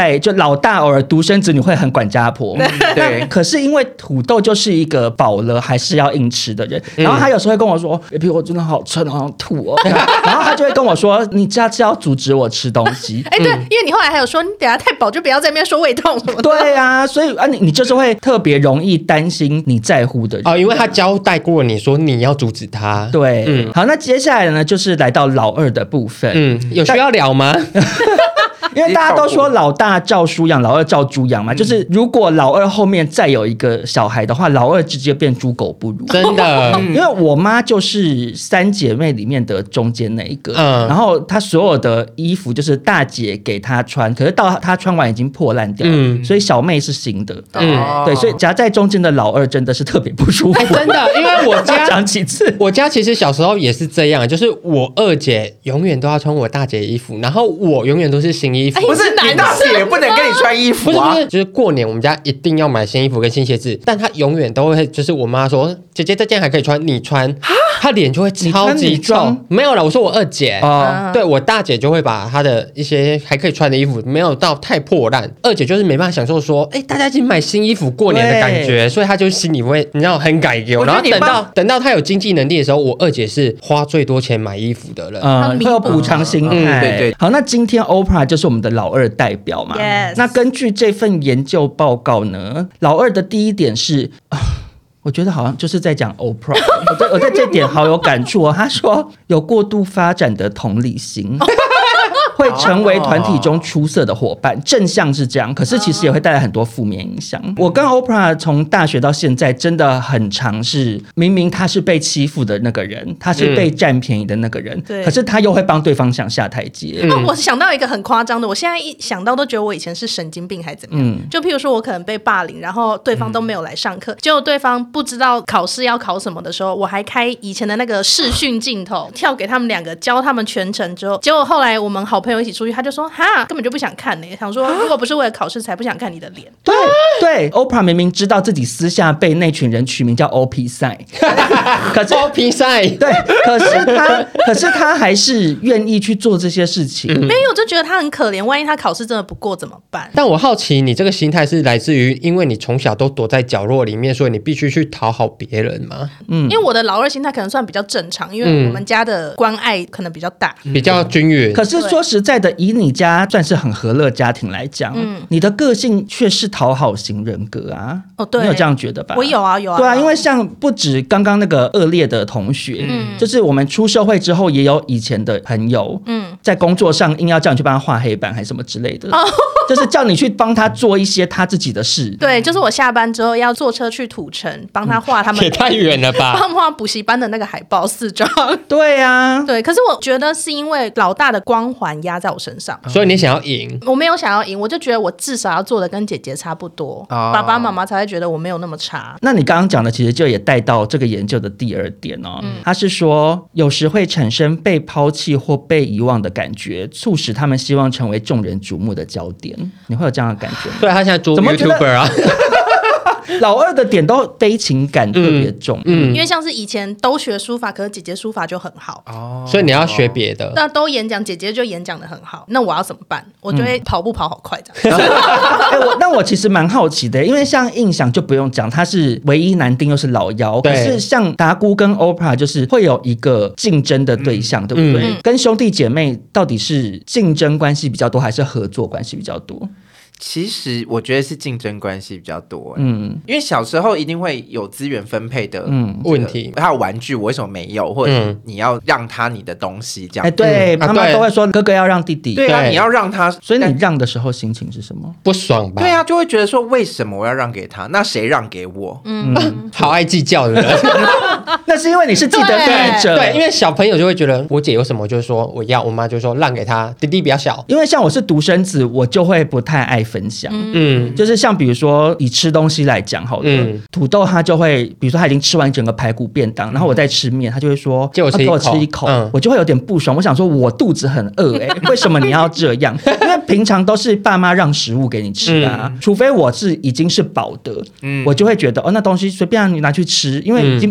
在就老大偶尔独生子女会很管家婆， 对。 可是因为土豆就是一个饱了还是要硬吃的人，然后他有时候会跟我说：“比我真的好撑，好想吐哦。”然后他就会跟我说：“你下次要阻止我吃东西。” 对，因为你后来还有说，你等下太饱就不要在那边说胃痛什么的。 对啊，所以你就是会特别容易担心你在乎的人哦，因为他交代过你说你要阻止他。 对，好，那接下来呢，就是来到老二的部分。 有需要聊吗？ 因为大家都说老大照书养，老二照猪养嘛，就是如果老二后面再有一个小孩的话，老二直接变猪狗不如。 真的， 因为我妈就是3姐妹里面的中间那一个，然后她所有的衣服就是大姐给她穿，可是到她穿完已经破烂掉了，所以小妹是新的。对，所以夹在中间的老二真的是特别不舒服。 真的，因为我家讲几次， 我家其实小时候也是这样，就是我二姐永远都要穿我大姐衣服，然后我永远都是新衣服。 不是你大姐也不能跟你穿衣服啊！ 不是，就是过年我们家一定要买新衣服跟新鞋子，但她永远都会，就是我妈说姐姐这件还可以穿，你穿，她脸就会超级臭。没有了，我说我二姐，对我大姐就会把她的一些还可以穿的衣服没有到太破烂，二姐就是没办法享受说，大家一起买新衣服过年的感觉，所以她就心里会你知道很改革。然后等到她有经济能力的时候，我二姐是花最多钱买衣服的人， 会有补偿心态。 对。 好，那今天 Oprah 就是我们的老二代表嘛。那根据这份研究报告呢，老二的第一点是。我觉得好像就是在讲 Oprah， 我在这点好有感触哦。他说有过度发展的同理心。会成为团体中出色的伙伴，正向是这样，可是其实也会带来很多负面影响。我跟 Oprah 从大学到现在真的很常是，明明他是被欺负的那个人，他是被占便宜的那个人，可是他又会帮对方想下台阶。 我想到一个很夸张的，我现在一想到都觉得我以前是神经病还怎么样。就譬如说我可能被霸凌，然后对方都没有来上课，结果对方不知道考试要考什么的时候，我还开以前的那个视讯镜头跳给他们2个，教他们全程之后，结果后来我们好朋友一起出去，他就说哈，根本就不想看呢，想说如果不是为了考试才不想看你的脸。 对 Oprah 明明知道自己私下被那群人取名叫 OP 赛，可是 OP 赛对，可是他还是愿意去做这些事情。 没有，我就觉得他很可怜，万一他考试真的不过怎么办？ 但我好奇你这个心态是来自于因为你从小都躲在角落里面，所以你必须去讨好别人吗？ 因为我的老二心态可能算比较正常，因为我们家的关爱可能比较大， 比较均匀。 可是说实在的，以你家算是很和乐家庭来讲，你的个性却是讨好型人格啊。 对， 你有这样觉得吧？ 我有啊。 对啊，因为像不止刚刚那个恶劣的同学，就是我们出社会之后也有以前的朋友，在工作上硬要叫你去帮他画黑板还是什么之类的，就是叫你去帮他做一些他自己的事。 对，就是我下班之后要坐车去土城帮他画他们， 也太远了吧？ 帮他们画补习班的那个海报4张。 对啊， 对，可是我觉得是因为老大的光环压在我身上， 所以你想要赢。 我没有想要赢，我就觉得我至少要做的跟姐姐差不多，爸爸妈妈才会觉得我没有那么差。 那你刚刚讲的其实就也带到这个研究的第2点哦，他是说有时会产生被抛弃或被遗忘的感觉，促使他们希望成为众人瞩目的焦点。你会有这样的感觉吗？ 对，他现在做 YouTuber 啊。 老二的点都悲情感特别重， 因为像是以前都学书法，可是姐姐书法就很好， 所以你要学别的。 那都演讲，姐姐就演讲的很好，那我要怎么办？我就会跑步跑好快这样。 那我其实蛮好奇的，因为像印象就不用讲，他是唯一男丁又是老幺，可是像达姑跟 Oprah 就是会有一个竞争的对象，对不对？跟兄弟姐妹到底是竞争关系比较多，还是合作关系比较多？ 其实我觉得是竞争关系比较多，因为小时候一定会有资源分配的问题， 他有玩具我为什么没有，或者是你要让他你的东西这样。 对，妈妈都会说哥哥要让弟弟， 对啊，你要让他， 所以你让的时候心情是什么？ 不爽吧？ 对啊，就会觉得说为什么我要让给他？那谁让给我？ 好爱计较的人。 那是因为你是既得利益者， 对，因为小朋友就会觉得我姐有什么就是说我要，我妈就说让给他，弟弟比较小。 因为像我是独生子，我就会不太爱分享。就是像比如说以吃东西来讲好了，土豆他就会，比如说他已经吃完整个排骨便当，然后我在吃面，他就会说借我吃一口， 我就会有点不爽。我想说我肚子很饿为什么你要这样？因为平常都是爸妈让食物给你吃啊，除非我是已经是饱的，我就会觉得那东西随便让你拿去吃，因为已经我不需要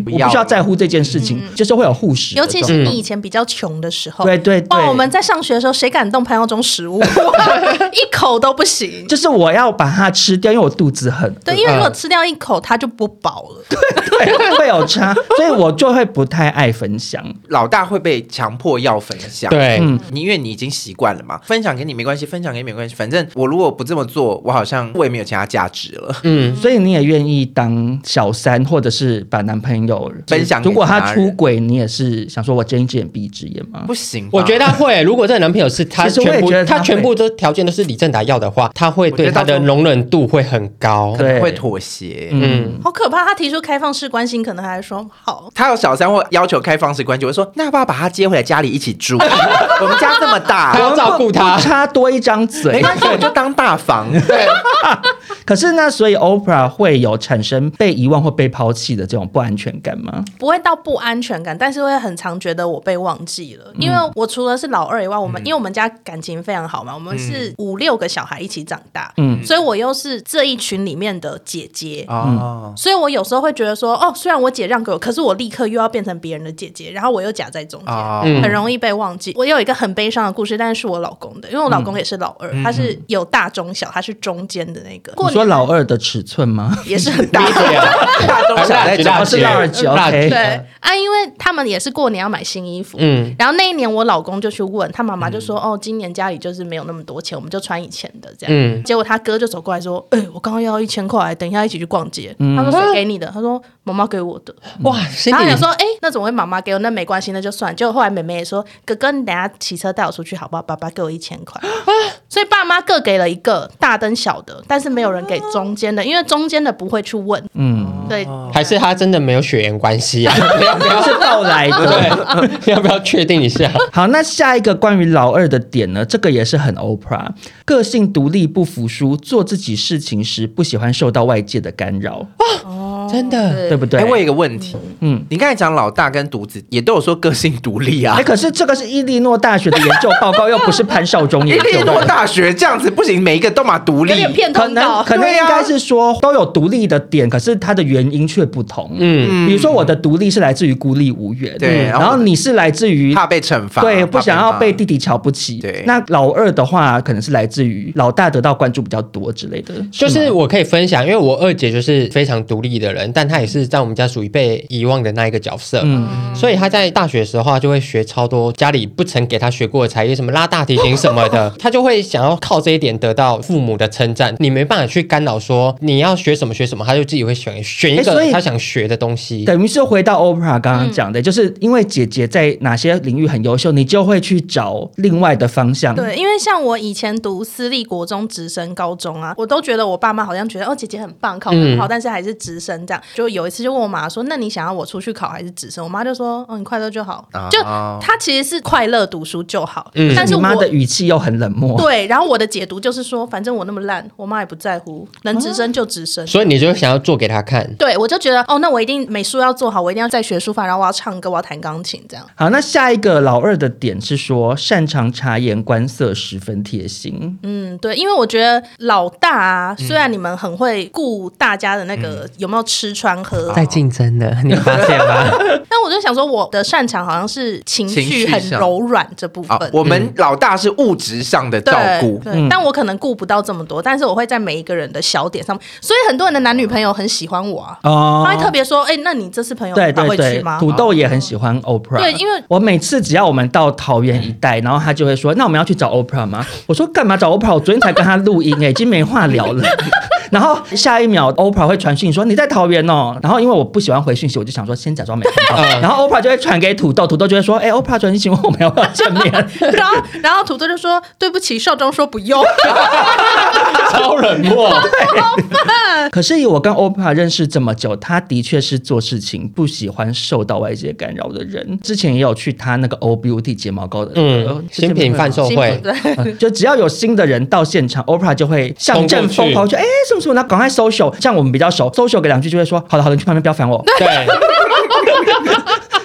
要在乎这件事情，就是会有护食， 尤其是你以前比较穷的时候， 对对对， 哇，我们在上学的时候，谁敢动潘耀宗食物，一口都不行。 就是我要把它吃掉，因为我肚子很饿。 对，因为如果吃掉一口，它就不饱了。 对，会有差，所以我就会不太爱分享。 老大会被强迫要分享， 对， 因为你已经习惯了嘛，分享给你没关系，分享给你没关系，反正我如果不这么做，我好像我也没有其他价值了。 所以你也愿意当小三，或者是把男朋友分享给如果他其他人出轨，你也是想说我睁一只眼闭一只眼吗？ 不行吧， 我觉得他会，如果这个男朋友是他其实我也觉得他会全部的条件都是李正达要的话，他会对他的容忍度会很高， 可能会妥协。 好可怕！他提出开放式关系，可能还说好。 他有小三或要求开放式关系，我就说那要不要把他接回来家里一起住？我们家这么大， 他要照顾他不差多一张嘴没。关系，我就当大房。 对， 可是那所以 Oprah 会有产生被遗忘或被抛弃的这种不安全感吗？ 不会到不安全感，但是会很常觉得我被忘记了。因为我除了是老二以外，因为我们家感情非常好嘛，我们是5、6个小孩一起长大，所以我又是这一群里面的姐姐。所以我有时候会觉得说，虽然我姐让给我，可是我立刻又要变成别人的姐姐，然后我又夹在中间，很容易被忘记。我有一个很悲伤的故事，但是我老公的，因为我老公也是老二，他是有大中小，他是中间的那个。 你说老二的尺寸吗？ 也是很大， 大中小在哦是大姐 OK 对啊，因为他们也是过年要买新衣服，然后那一年我老公就去问他妈妈，就说今年家里就是没有那么多钱，我们就穿以前的这样。结果他哥就走过来说，我刚刚要1000块，等一下一起去逛街。他说谁给你的？他说妈妈给我的。 哇， 然后想说那怎么会妈妈给我？那没关系，那就算。结果后来妹妹也说，哥哥你等一下骑车带我出去好不好？爸爸给我1000块。所以爸妈各给了一个大跟小的，但是没有人给中间的，因为中间的不会去问。对， 还是他真的没有血缘关系啊？ 是后来的。 对，要不要确定一下？ 好，那下一个关于老二的点呢？这个也是很 Oprah， 个性独立不服输，做自己事情时不喜欢受到外界的干扰。 真的， 对不对？ 我有一个问题，你刚才讲老大跟独子也都有说个性独立啊。 可是这个是伊利诺大学的研究报告，又不是潘少忠研究。 伊利诺大学这样子不行，每一个都嘛独立， 有点骗通告。 可能应该是说都有独立的点，可是它的原因却不同。比如说我的独立是来自于孤立无援， 对， 然后你是来自于怕被惩罚， 对，不想要被弟弟瞧不起。 对， 那老二的话，可能是来自于老大得到关注比较多之类的。 就是我可以分享，因为我二姐就是非常独立的人，但她也是在我们家属于被遗忘的那一个角色，所以她在大学的时候就会学超多家里不曾给她学过的才艺，什么拉大提琴什么的，她就会想要靠这一点得到父母的称赞。你没办法去干扰说你要学什么学什么，她就自己会选一个她想学的东西。 等于是回到 Oprah 刚刚讲的，就是因为姐姐在哪些领域很优秀，你就会去找另外的方向。 对，因为像我以前读私立国中、直升高中啊，我都觉得我爸妈好像觉得姐姐很棒，考得很好，但是还是直升这样。就有一次就问我妈说，那你想要我出去考还是直升？我妈就说，你快乐就好。就她其实是快乐读书就好，但是你妈的语气又很冷漠。 对，然后我的解读就是说，反正我那么烂，我妈也不在乎，能直升就直升。 所以你就想要做给她看。 对，我就觉得那我一定美术要做好，我一定要再学书法，然后我要唱歌，我要弹钢琴这样。 好，那下一个老二的点是说擅长察言观色，十分贴心。 对，因为我觉得老大啊，虽然你们很会顾大家的那个有没有吃穿喝， 在竞争的，你发现吗？ 但我就想说，我的擅长好像是情绪很柔软这部分。 我们老大是物质上的照顾， 但我可能顾不到这么多，但是我会在每一个人的小点上面，所以很多人的男女朋友很喜欢我啊，他会特别说，那你这次朋友他会去吗？ 土豆也很喜欢 Oprah， 对，因为我每次只要我们到桃园一带，然后他就会说，那我们要去找 Oprah 吗？我说干嘛找 Oprah？我昨天才跟他录音，已经没话聊了。然后下一秒 Oprah 会传讯说你在桃园哦，然后因为我不喜欢回讯息，我就想说先假装没看到，然后 Oprah 就会传给土豆，土豆就会说Oprah 传讯息问我们要不要见面， 然后土豆就说对不起，少忠说不用， 超冷漠。 可是我跟 Oprah 认识这么久，他的确是做事情不喜欢受到外界干扰的人。之前也有去他那个 O Beauty 睫毛膏的新品贩售会， 就只要有新的人到现场 ，Oprah 就会像阵风跑去，什么什么，然后赶快 social， 像我们比较熟 ，social 个2句就会说，好了好了，你去旁边不要烦我。 对。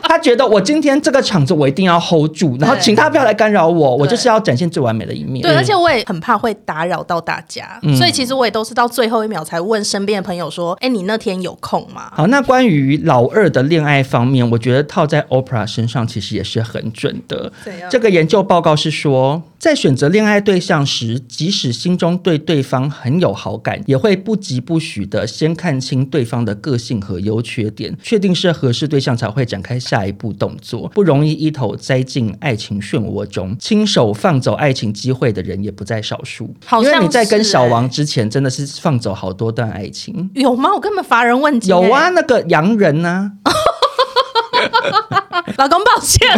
他觉得我今天这个场子我一定要 hold 住，然后请他不要来干扰我，我就是要展现最完美的一面。 对，而且我也很怕会打扰到大家，所以其实我也都是到最后一秒才问身边的朋友说，哎，你那天有空吗？ 好，那关于老二的恋爱方面，我觉得套在 Oprah 身上其实也是很准的。这个研究报告是说，在选择恋爱对象时，即使心中对对方很有好感，也会不疾不徐的先看清对方的个性和优缺点，确定是合适对象才会展开下一步动作，不容易一头栽进爱情漩涡中，亲手放走爱情机会的人也不在少数。 好像是因为你在跟小王之前真的是放走好多段爱情。 有吗？我根本乏人问津。 有啊，那个洋人啊。 老公抱歉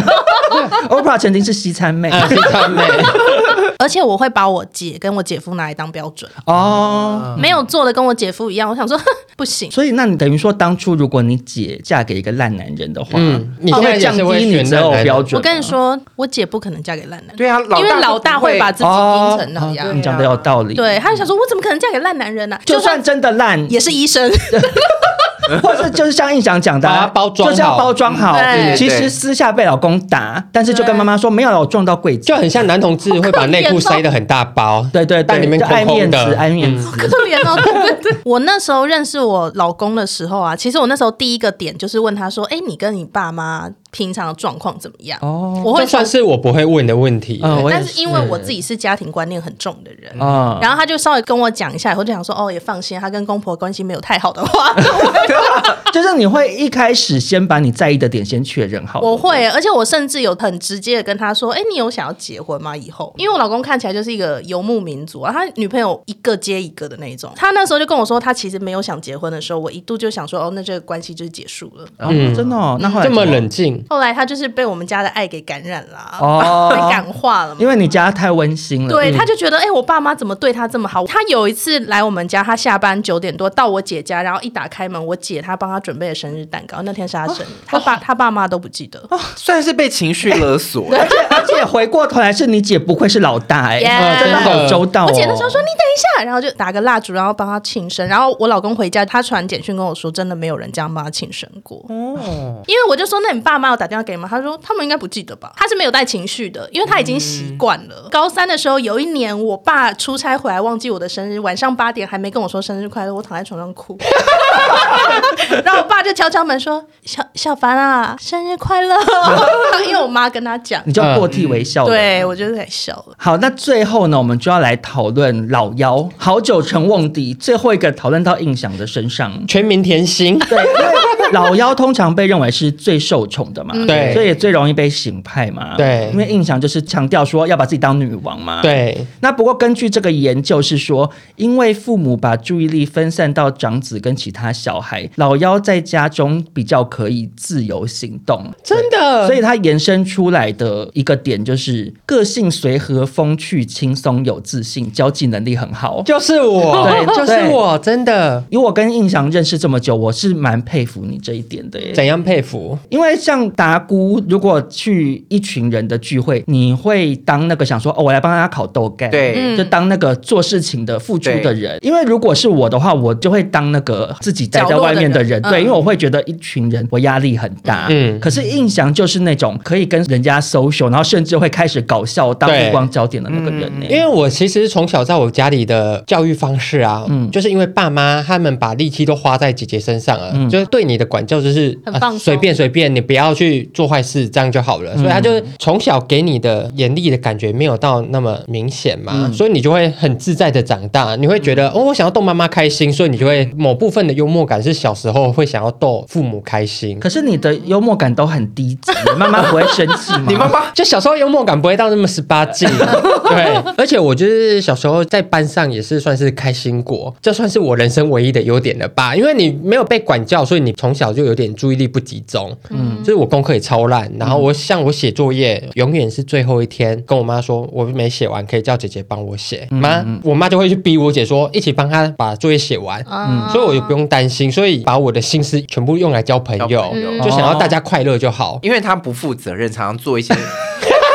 Oprah 曾经是西餐妹， 西餐妹。 而且我会把我姐跟我姐夫拿来当标准哦， 没有做的跟我姐夫一样，我想说不行。 所以那你等于说，当初如果你姐嫁给一个烂男人的话， 你会降低你择偶标准。 我跟你说，我姐不可能嫁给烂男人。 对啊， 因为老大会把自己盯成那样。 你讲的有道理。 对，他就想说，我怎么可能嫁给烂男人呢？ 就算真的烂， 也是医生。 或是就是像印翔讲的，就是要包装好。其实私下被老公打，但是就跟妈妈说没有了，我撞到柜子， 就很像男同志会把内裤塞得很大包， 对对， 但里面空空的， 爱面子， 好可怜哦。对对对，我那时候认识我老公的时候啊，其实我那时候第一个点就是问他说：“哎，你跟你爸妈平常的状况怎么样？”哦，我会算是我不会问的问题。 但是因为我自己是家庭观念很重的人，然后他就稍微跟我讲一下，以后就想说：“哦，也放心，他跟公婆关系没有太好的话。” 就是你会一开始先把你在意的点先确认好。 我会，而且我甚至有很直接的跟他说：“哎，你有想要结婚吗？以后？”因为我老公看起来就是一个游牧民族啊，他女朋友一个接一个的那种。他那时候就跟我说，他其实没有想结婚的时候，我一度就想说：“哦，那这个关系就是结束了。” 真的哦，那后来这么冷静。 后来他就是被我们家的爱给感染了，被感化了嘛。 因为你家太温馨了。 对，他就觉得我爸妈怎么对他这么好？他有一次来我们家，他下班9点多到我姐家，然后一打开门，我姐她帮他准备了生日蛋糕，那天是他生日，他爸妈都不记得， 算是被情绪勒索。 而且回过头来是你姐不愧是老大真的好周到。 我姐那时候说你等一下，然后就打个蜡烛，然后帮他庆生。然后我老公回家，他传简讯跟我说，真的没有人这样帮他庆生过。因为我就说那你爸妈有打电话给你吗？他说他们应该不记得吧。他是没有带情绪的，因为他已经习惯了。高3的时候有一年我爸出差回来忘记我的生日，晚上8点还没跟我说生日快乐，我躺在床上哭。然后我爸就敲敲门说：“小凡啊，生日快乐！”因为我妈跟他讲， 你就破涕为笑。 对，我就在笑了。 好，那最后呢，我们就要来讨论老幺好久成瓮底，最后一个讨论到印翔的身上， 全民甜心。 对，因为老幺通常被认为是最受宠的嘛， 对， 所以也最容易被省派嘛， 对， 因为印翔就是强调说要把自己当女王嘛， 对。 那不过根据这个研究是说，因为父母把注意力分散到长子跟其他小孩，老幺在家中比较可以自由行动， 真的。 所以他延伸出来的一个点就是个性随和、风趣、轻松、有自信，交际能力很好。 就是我，对，就是我，真的。 因为我跟印翔认识这么久，我是蛮佩服你这一点的耶。 怎样佩服？ 因为像达姑，如果去一群人的聚会，你会当那个想说我来帮他烤豆干， 对， 就当那个做事情的付出的人。因为如果是我的话，我就会当那个自己待在外面的人，对，因为我会觉得一群人我压力很大。可是印翔就是那种可以跟人家 social， 然后甚至会开始搞笑当目光焦点的那个人。 因为我其实从小在我家里的教育方式啊，就是因为爸妈他们把力气都花在姐姐身上了，就是对你的管教就是随便，你不要去做坏事，这样就好了。所以他就从小给你的严厉的感觉没有到那么明显嘛，所以你就会很自在的长大。你会觉得我想要逗妈妈开心，所以你就会某部分的幽默感是小时候会想要逗父母开心。 可是你的幽默感都很低级，妈妈不会生气吗？ 你妈妈就小时候幽默感不会到那么18禁。对，而且我就是小时候在班上也是算是开心果，这算是我人生唯一的优点了吧？因为你没有被管教，所以你从小就有点注意力不集中。就是我功课也超烂，然后我写作业永远是最后一天，跟我妈说我没写完，可以叫姐姐帮我写。我妈就会去逼我姐说一起帮她把作业写完，所以我就不用担心，所以把我的心思全部用来交朋友，就想要大家快乐就好。 因为她不负责任，常常做一些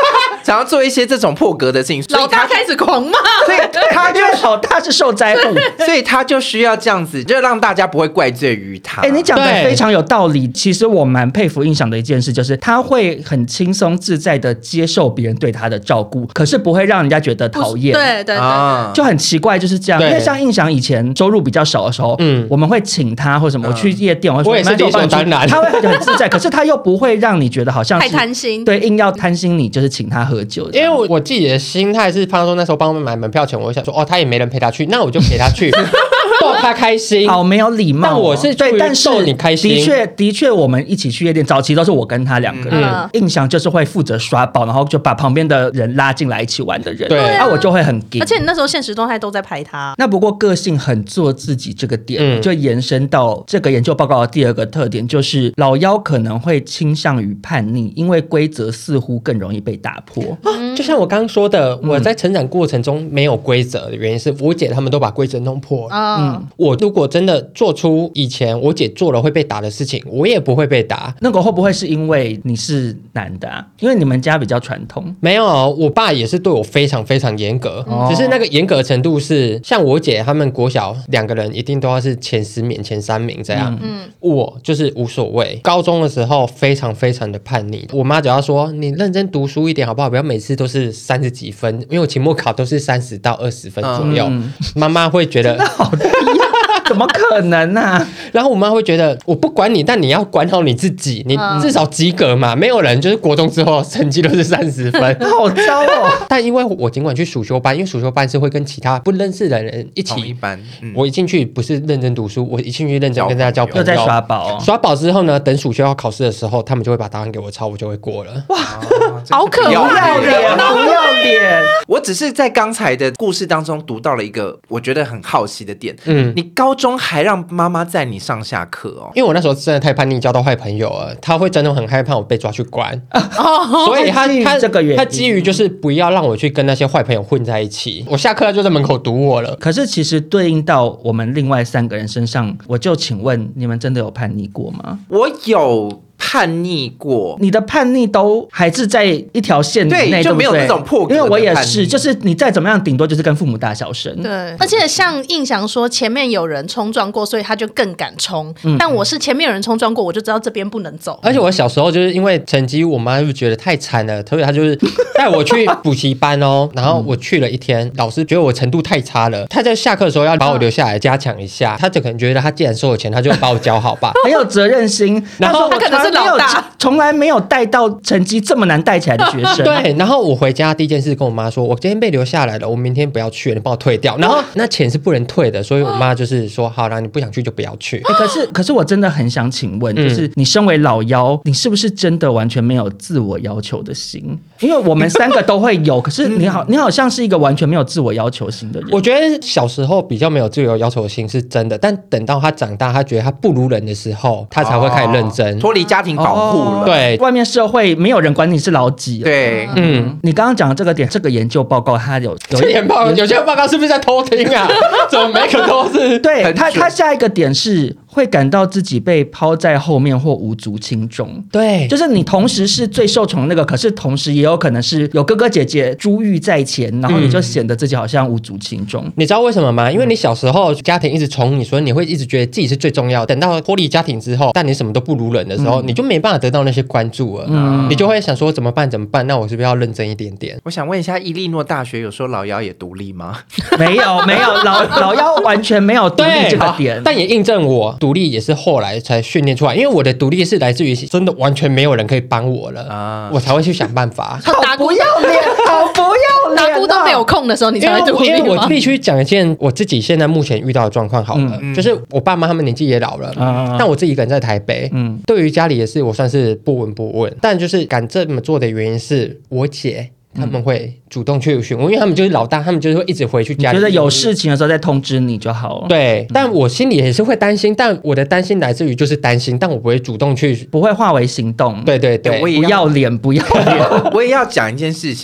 想要做一些这种破格的事情， 老大开始狂骂， 所以他就因为老大是受灾户， 所以他就需要这样子，就让大家不会怪罪于他。 你讲的非常有道理。其实我蛮佩服印象的一件事，就是他会很轻松自在的接受别人对他的照顾，可是不会让人家觉得讨厌。 对， 就很奇怪，就是这样。因为像印象以前收入比较少的时候，我们会请他或什么，我去夜店， 我也是理所当然， 他会很自在，可是他又不会让你觉得好像太贪心， 对，硬要贪心你就是请他喝酒。 因为我自己的心态是，方说那时候帮我们买门票钱，我想说他也没人陪他去，那我就陪他去。逗他开心， 好没有礼貌。 但我是对，但是逗你开心。 的确，我们一起去夜店，早期都是我跟他2个人。印象就是会负责刷爆，然后就把旁边的人拉进来一起玩的人。 对， 我就会很紧。 而且你那时候现实动态都在拍他。 那不过个性很做自己这个点，就延伸到这个研究报告的第2个特点，就是老幺可能会倾向于叛逆，因为规则似乎更容易被打破。 就像我刚刚说的，我在成长过程中没有规则的原因是我姐他们都把规则弄破了。我如果真的做出以前我姐做了会被打的事情，我也不会被打。 那个会不会是因为你是男的啊？因为你们家比较传统。 没有，我爸也是对我非常非常严格，只是那个严格的程度是，像我姐他们国小2个人一定都要是前10名、前3名这样。我就是无所谓。高中的时候非常非常的叛逆，我妈只要说你认真读书一点好不好，不要每次都是30几分，因为我期末考都是30到20分左右，妈妈会觉得好低怎么可能啊？ 然后我妈会觉得我不管你，但你要管好你自己，你至少及格嘛。没有人就是国中之后成绩都是30分， 好糟哦。 但因为我尽管去暑修班，因为暑修班是会跟其他不认识的人一起， 同一班。 我一进去不是认真读书，我一进去认真跟大家交朋友。 又在耍宝， 耍宝之后呢，等暑修要考试的时候，他们就会把答案给我抄，我就会过了。 哇，好可不要脸，不要脸！ 我只是在刚才的故事当中读到了一个我觉得很好奇的点。你高中还让妈妈载你上下课哦？ 因为我那时候真的太叛逆，交到坏朋友了，他会真的很害怕我被抓去关，所以他基于就是不要让我去跟那些坏朋友混在一起，我下课就在门口堵我了。 可是其实对应到我们另外3个人身上，我就请问你们真的有叛逆过吗？ 我有叛逆过。 你的叛逆都还是在一条线内， 对，就没有那种破格的叛逆。 因为我也是，就是你再怎么样，顶多就是跟父母大小声。 对，而且像印象说前面有人冲撞过，所以他就更敢冲。但我是前面有人冲撞过，我就知道这边不能走。 而且我小时候就是因为成绩，我妈就觉得太惨了，特别她就是带我去补习班哦，然后我去了1天，老师觉得我程度太差了，他在下课的时候要把我留下来加强一下，他就可能觉得他既然收了钱，他就把我教好吧， 很有责任心。 然后他可能是老大， 从来没有带到成绩这么难带起来的学生。 对，然后我回家第一件事跟我妈说，我今天被留下来了，我明天不要去了，你帮我退掉。然后那钱是不能退的，所以我妈就是说，好啦，你不想去就不要去。 可是我真的很想请问，就是你身为老幺，你是不是真的完全没有自我要求的心？因为我们3个都会有，可是你好像是一个完全没有自我要求心的人。 我觉得小时候比较没有自我要求心是真的，但等到他长大，他觉得他不如人的时候，他才会开始认真， 脱离家庭保护了。 对， 外面社会没有人管你是老几。 对， 你刚刚讲的这个点，这个研究报告它有有些报告是不是在偷听啊？怎么每个都是？ 对，他下一个点是会感到自己被抛在后面或无足轻重。 对， 就是你同时是最受宠的那个，可是同时也有可能是有哥哥姐姐珠玉在前，然后你就显得自己好像无足轻重。 你知道为什么吗？因为你小时候家庭一直宠你，所以你会一直觉得自己是最重要的。等到脱离家庭之后，但你什么都不如人的时候，你就没办法得到那些关注了。你就会想说怎么办？那我是不是要认真一点点？ 我想问一下，伊利诺大学有说老幺也独立吗？ 没有，老幺完全没有独立这个点。 但也印证我独立也是后来才训练出来，因为我的独立是来自于真的完全没有人可以帮我了，我才会去想办法。 好不要脸，好不要脸！ 打鼓都没有空的时候，你才会独立吗？ 因为我必须讲一件我自己现在目前遇到的状况好了，就是我爸妈他们年纪也老了，但我自己一个人在台北，对于家里也是我算是不闻不问，但就是敢这么做的原因是我姐他们会主动去询问，因为他们就是老大，他们就是会一直回去家里， 觉得有事情的时候再通知你就好了。 对，但我心里也是会担心，但我的担心来自于就是担心，但我不会主动去， 不会化为行动。 对对对， 不要脸，不要脸。 我也要讲一件事情。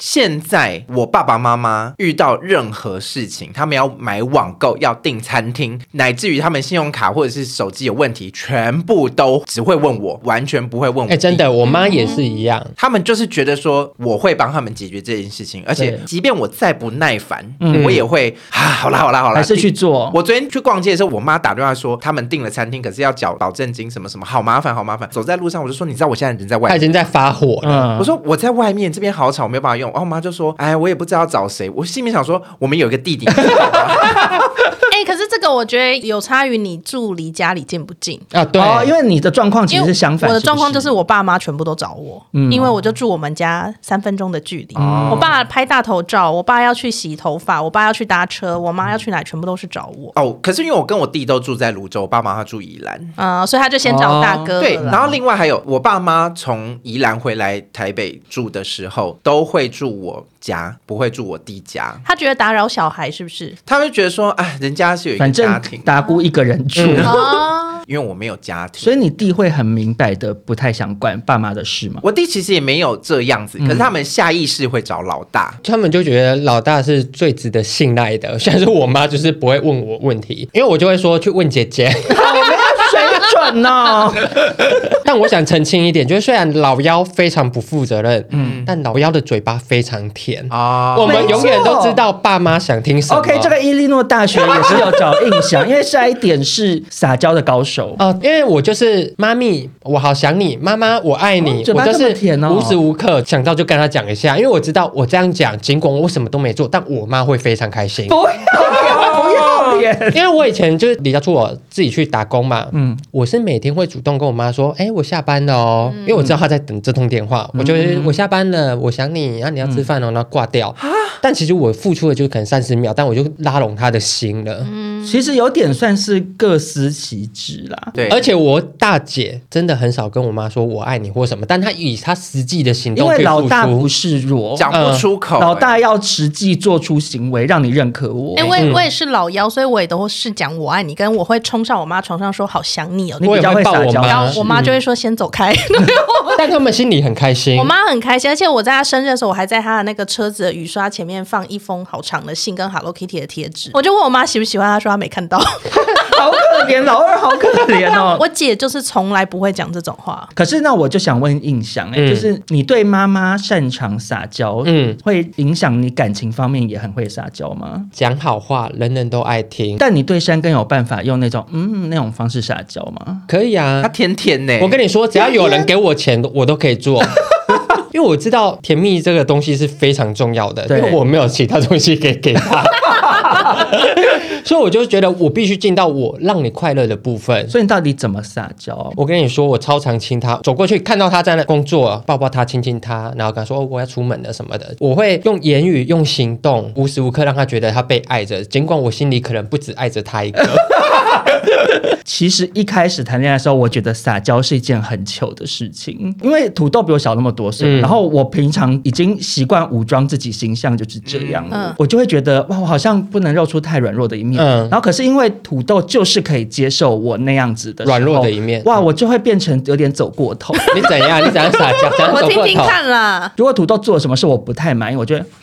现在我爸爸妈妈遇到任何事情，他们要买网购、要订餐厅，乃至于他们信用卡或者是手机有问题，全部都只会问我，完全不会问我。 真的，我妈也是一样。 他们就是觉得说我会帮他们解决这件事情，而且即便我再不耐烦，我也会好啦， 还是去做。 我昨天去逛街的时候，我妈打电话说他们订了餐厅，可是要缴保证金什么什么，好麻烦。走在路上我就说，你知道我现在人在外面， 他已经在发火了。 我说我在外面，这边好吵，我没有办法用。然后我妈就说，哎，我也不知道找谁。我心里想说，我们有一个弟弟。 可是这个我觉得有差于你住离家里近不近啊？对， 因为你的状况其实是相反。 我的状况就是我爸妈全部都找我，因为我就住我们家3分钟的距离。我爸拍大头照，我爸要去洗头发，我爸要去搭车，我妈要去哪，全部都是找我。 可是因为我跟我弟都住在泸州，我爸妈他住宜兰， 所以他就先找大哥。 对，然后另外还有我爸妈从宜兰回来台北住的时候，都会住我家，不会住我弟家。 他觉得打扰小孩是不是？ 他们觉得说，哎，人家是有一个家庭， 达姑一个人住， 因为我没有家庭， 所以你弟会很明白的不太想管爸妈的事吗？ 我弟其实也没有这样子，可是他们下意识会找老大， 他们就觉得老大是最值得信赖的。像是我妈就是不会问我问题，因为我就会说去问姐姐。 水准哦。 但我想澄清一点，就是虽然老幺非常不负责任，但老幺的嘴巴非常甜啊。我们永远都知道爸妈想听什么。 OK， 这个伊利诺大学也是有找印象，因为下一点是撒娇的高手因为我就是妈咪，我好想你，妈妈我爱你， 嘴巴这么甜哦， 我就是无时无刻想到就跟他讲一下，因为我知道我这样讲，尽管我什么都没做，但我妈会非常开心。 不要脸， 因为我以前就是离家出我自己去打工嘛，我是每天会主动跟我妈说，我下班了哦，因为我知道她在等这通电话，我就我下班了，我想你，然后你要吃饭哦，然后挂掉。但其实我付出的就可能30秒，但我就拉拢她的心了。 其实有点算是各司其职啦。 对， 而且我大姐真的很少跟我妈说我爱你或什么，但她以她实际的行动去付出。 因为老大不示弱， 讲不出口， 老大要实际做出行为，让你认可我。 我也是老幺，所以我也都是讲我爱你，跟我会冲上我妈床上说好想你哦。 你比较会撒娇， 然后我妈就会说先走开。 但他们心里很开心。 我妈很开心，而且我在她生日的时候，我还在她的那个车子的雨刷前面放一封好长的信跟 Hello Kitty 的贴纸。我就问我妈喜不喜欢，她说她没看到。 好可怜，老二好可怜哦。 我姐就是从来不会讲这种话。 可是那我就想问印象，就是你对妈妈擅长撒娇，会影响你感情方面也很会撒娇吗？ 讲好话，人人都爱听。 但你对山根有办法用那种那种方式撒娇吗？ 可以啊， 他甜甜呢。 我跟你说，只要有人给我钱，我都可以做。因为我知道甜蜜这个东西是非常重要的，因为我没有其他东西可以给他。所以我就觉得我必须尽到我让你快乐的部分。 所以你到底怎么撒娇？ 我跟你说，我超常亲他，走过去看到他在那工作，抱抱他，亲亲他，然后跟他说我要出门了什么的。我会用言语、用行动，无时无刻让他觉得他被爱着，尽管我心里可能不只爱着他一个。 其实一开始谈恋爱的时候，我觉得撒娇是一件很糗的事情，因为土豆比我小那么多岁，然后我平常已经习惯武装自己形象就是这样了，我就会觉得哇，我好像不能露出太软弱的一面。然后可是因为土豆就是可以接受我那样子的软弱的一面， 哇，我就会变成有点走过头。 你怎样？你怎样撒娇？怎样走过头？ 我听听看啦。 如果土豆做了什么事我不太满意，我觉得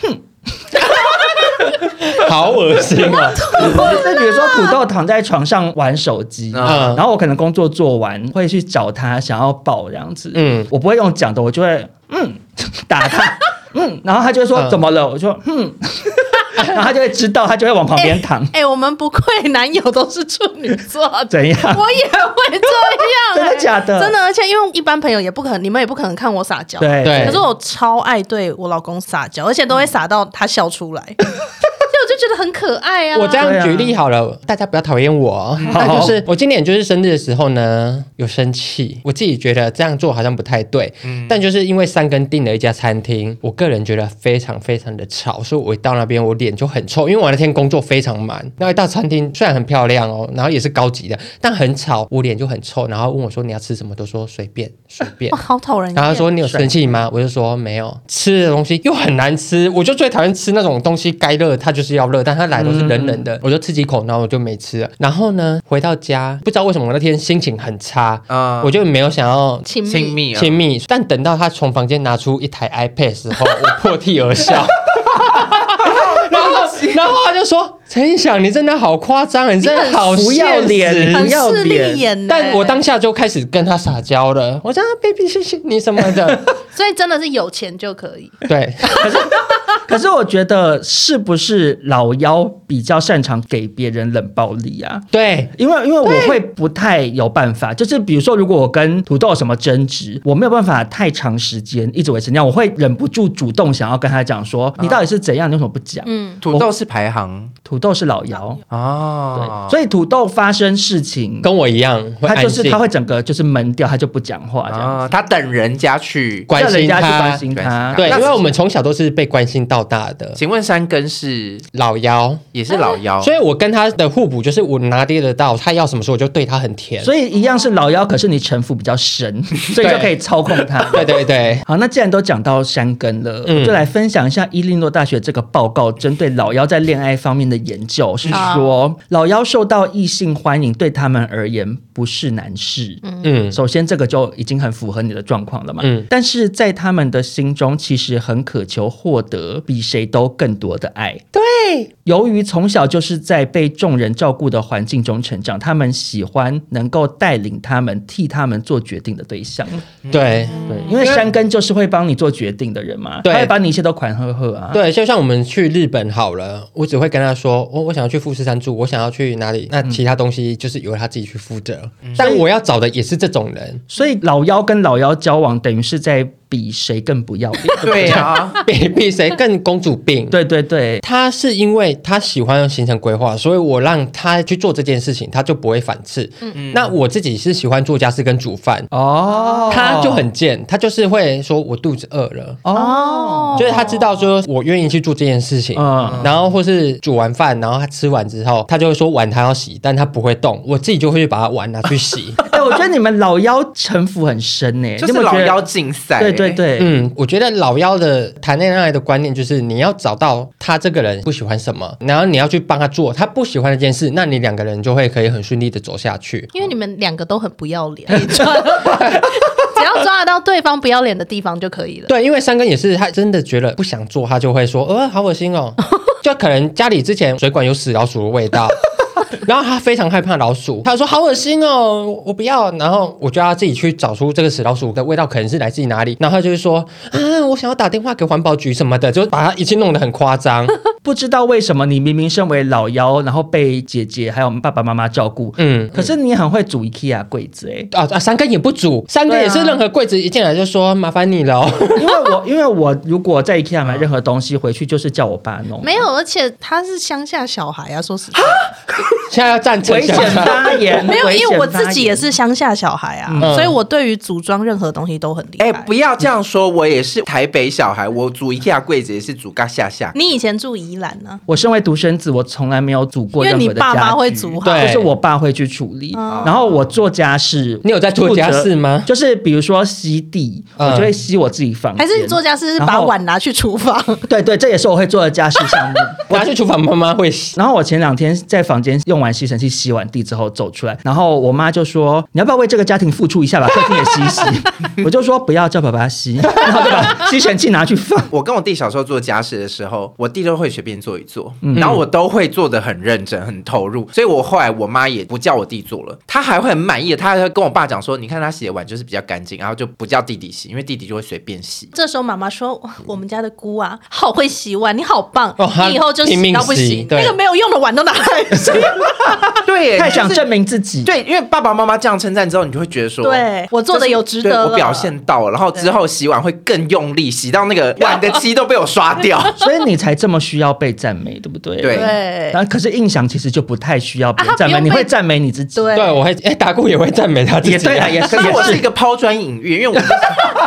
好恶心啊！ 就比如说土豆躺在床上玩手机，然后我可能工作做完会去找他想要抱这样子，我不会用讲的，我就会打他，然后他就会说怎么了，我就然后他就会知道，他就会往旁边躺。 我们不愧男友都是处女座， 怎样？ 我也会这样， 真的假的？ 真的，而且因为一般朋友也不可能，你们也不可能看我撒娇， 对。 可是我超爱对我老公撒娇，而且都会撒到他笑出来。我就觉得很可爱啊！ 我这样举例好了，大家不要讨厌我。那就是我今年就是生日的时候呢，有生气，我自己觉得这样做好像不太对。但就是因为三根订了一家餐厅，我个人觉得非常非常的吵，所以我一到那边我脸就很臭，因为我那天工作非常忙。那一到餐厅虽然很漂亮哦，然后也是高级的，但很吵，我脸就很臭。然后问我说你要吃什么，都说随便随便。 好讨人厌。 然后他说你有生气吗？我就说没有。吃的东西又很难吃，我就最讨厌吃那种东西该热它就是要热，但它来都是冷冷的，我就吃几口，然后我就没吃了。然后呢，回到家不知道为什么我那天心情很差，我就没有想要亲密，但等到他从房间拿出一台 iPad 的时候，我破涕而笑。然后他就说：“陈映响，你真的好夸张，你真的好不要脸， 很势利眼。” 但我当下就开始跟他撒娇了，我说：“baby， 谢谢你什么的。” 所以真的是有钱就可以。 对， 可是我觉得是不是老幺比较擅长给别人冷暴力啊？ 对， 因为我会不太有办法，就是比如说，如果我跟土豆有什么争执，我没有办法太长时间一直维持那样，我会忍不住主动想要跟他讲说，你到底是怎样，你为什么不讲？ 土豆是排行， 土豆是老幺哦， 对，所以土豆发生事情跟我一样， 他会整个就是闷掉，他就不讲话这样。 他等人家去关心他， 对，因为我们从小都是被关心到大的。 请问山根是老幺， 也是老幺， 所以我跟他的互补就是我拿捏得到他要什么时候我就对他很甜， 所以一样是老幺，可是你城府比较深，所以就可以操控他。 对。 好，那既然都讲到山根了，我就来分享一下伊利诺大学这个报告针对老幺在恋爱方面的研究，是说老幺受到异性欢迎对他们而言不是难事。首先这个就已经很符合你的状况了嘛。但是在他们的心中其实很渴求获得比谁都更多的爱。 对， 由于从小就是在被众人照顾的环境中成长，他们喜欢能够带领他们替他们做决定的对象。 对， 因为山根就是会帮你做决定的人嘛，他会把你一切都款呵呵啊。 对，就像我们去日本好了，我只会跟他说，我想要去富士山住，我想要去哪里，那其他东西就是由他自己去负责。但我要找的也是这种人， 所以老幺跟老幺交往，等于是在比谁更不要脸。 对啊， 比谁更公主病。 对， 他是因为他喜欢行程规划，所以我让他去做这件事情，他就不会反刺。那我自己是喜欢做家事跟煮饭，他就很贱，他就是会说我肚子饿了，就是他知道说我愿意去做这件事情，然后或是煮完饭，然后他吃完之后，他就会说碗他要洗，但他不会动，我自己就会去把他碗拿去洗。 我觉得你们老幺城府很深欸， 就是老幺竞赛。 对， 我觉得老幺的谈恋爱的观念就是你要找到他这个人不喜欢什么，然后你要去帮他做他不喜欢的一件事，那你两个人就会可以很顺利的走下去。 因为你们两个都很不要脸，只要抓得到对方不要脸的地方就可以了。 对，因为山根也是，他真的觉得不想做，他就会说，好恶心哦，就可能家里之前水管有死老鼠的味道。然后他非常害怕老鼠，他说好恶心哦，我不要。然后我就要自己去找出这个死老鼠的味道可能是来自于哪里。然后他就会说我想要打电话给环保局什么的，就把他一切弄得很夸张。 不知道为什么你明明身为老幺，然后被姐姐还有爸爸妈妈照顾，可是你很会煮 IKEA 柜子山根也不煮，山根也是任何柜子一进来就说麻烦你了。 因为我如果在 IKEA 买任何东西回去就是叫我爸弄。 没有，而且他是乡下小孩啊，说实话。 现在要赞成危险发言， 没有，因为我自己也是乡下小孩啊，所以我对于组装任何东西都很厉害。 不要这样说，我也是台北小孩，我煮IKEA柜子也是煮嘎下。 你以前住宜兰呢？ 我身为独生子，我从来没有煮过任何的家具，因为你爸妈会煮好， 就是我爸会去处理。然后我做家事， 你有在做家事吗？ 就是比如说吸地，我就会吸我自己房间。 还是你做家事是把碗拿去厨房？ 对，这也是我会做的家事项目。 拿去厨房妈妈会洗。 然后我前2天在房间用完吸尘器吸完地之后走出来，然后我妈就说你要不要为这个家庭付出一下，把客厅也吸一吸。我就说不要，叫爸爸吸，然后就把吸尘器拿去放。 我跟我弟小时候做家事的时候，我弟都会随便做一做，然后我都会做得很认真很投入，所以我后来我妈也不叫我弟做了，他还会很满意的，他还会跟我爸讲说你看他洗的碗就是比较干净，然后就不叫弟弟洗，因为弟弟就会随便洗。 这时候妈妈说我们家的姑啊好会洗碗，你好棒，你以后就洗到不行，那个没有用的碗都拿来洗。 对， 太想证明自己。 对，因为爸爸妈妈这样称赞之后，你就会觉得说对我做的有值得了， 我表现到了，然后之后洗碗会更用力，洗到那个碗的漆都被我刷掉。 所以你才这么需要被赞美，对不对？ 对。 然后可是印象其实就不太需要别人赞美，你会赞美你自己。 对， 我会达姑也会赞美他自己。 也对啊，也是。 可是我是一个抛砖引玉，因为我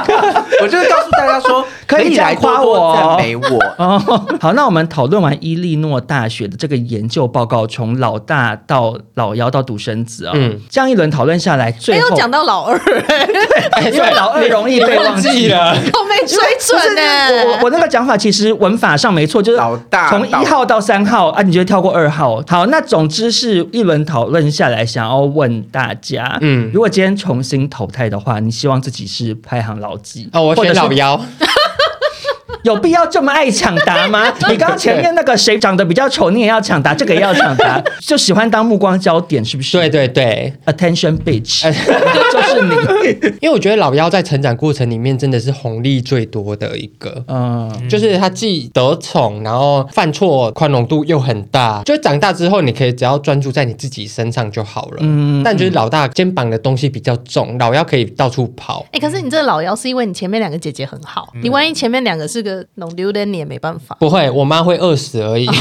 我就是告诉大家说，可以来多多赞美我。 好，那我们讨论完伊利诺大学的这个研究报告，从老大到老幺到独生子啊，这样一轮讨论下来，最后没有讲到老二， 因为老二容易被忘记了， 好没水准呢。 我那个讲法其实文法上没错，就是老大从1号到3号啊，你就跳过2号。好，那总之是一轮讨论下来，想要问大家，如果今天重新投胎的话，你希望自己是排行老几？ 我选老幺。 有必要这么爱抢答吗？你刚刚前面那个谁长得比较丑，你也要抢答，这个也要抢答，就喜欢当目光焦点，是不是？ 对对对 ，attention bitch， 就是你。 因为我觉得老幺在成长过程里面真的是红利最多的一个，就是他既得宠，然后犯错宽容度又很大，就长大之后你可以只要专注在你自己身上就好了。但就是老大肩膀的东西比较重，老幺可以到处跑。 可是你这个老幺是因为你前面2个姐姐很好，你万一前面2个是个弄丢的，你也没办法。 不会，我妈会饿死而已。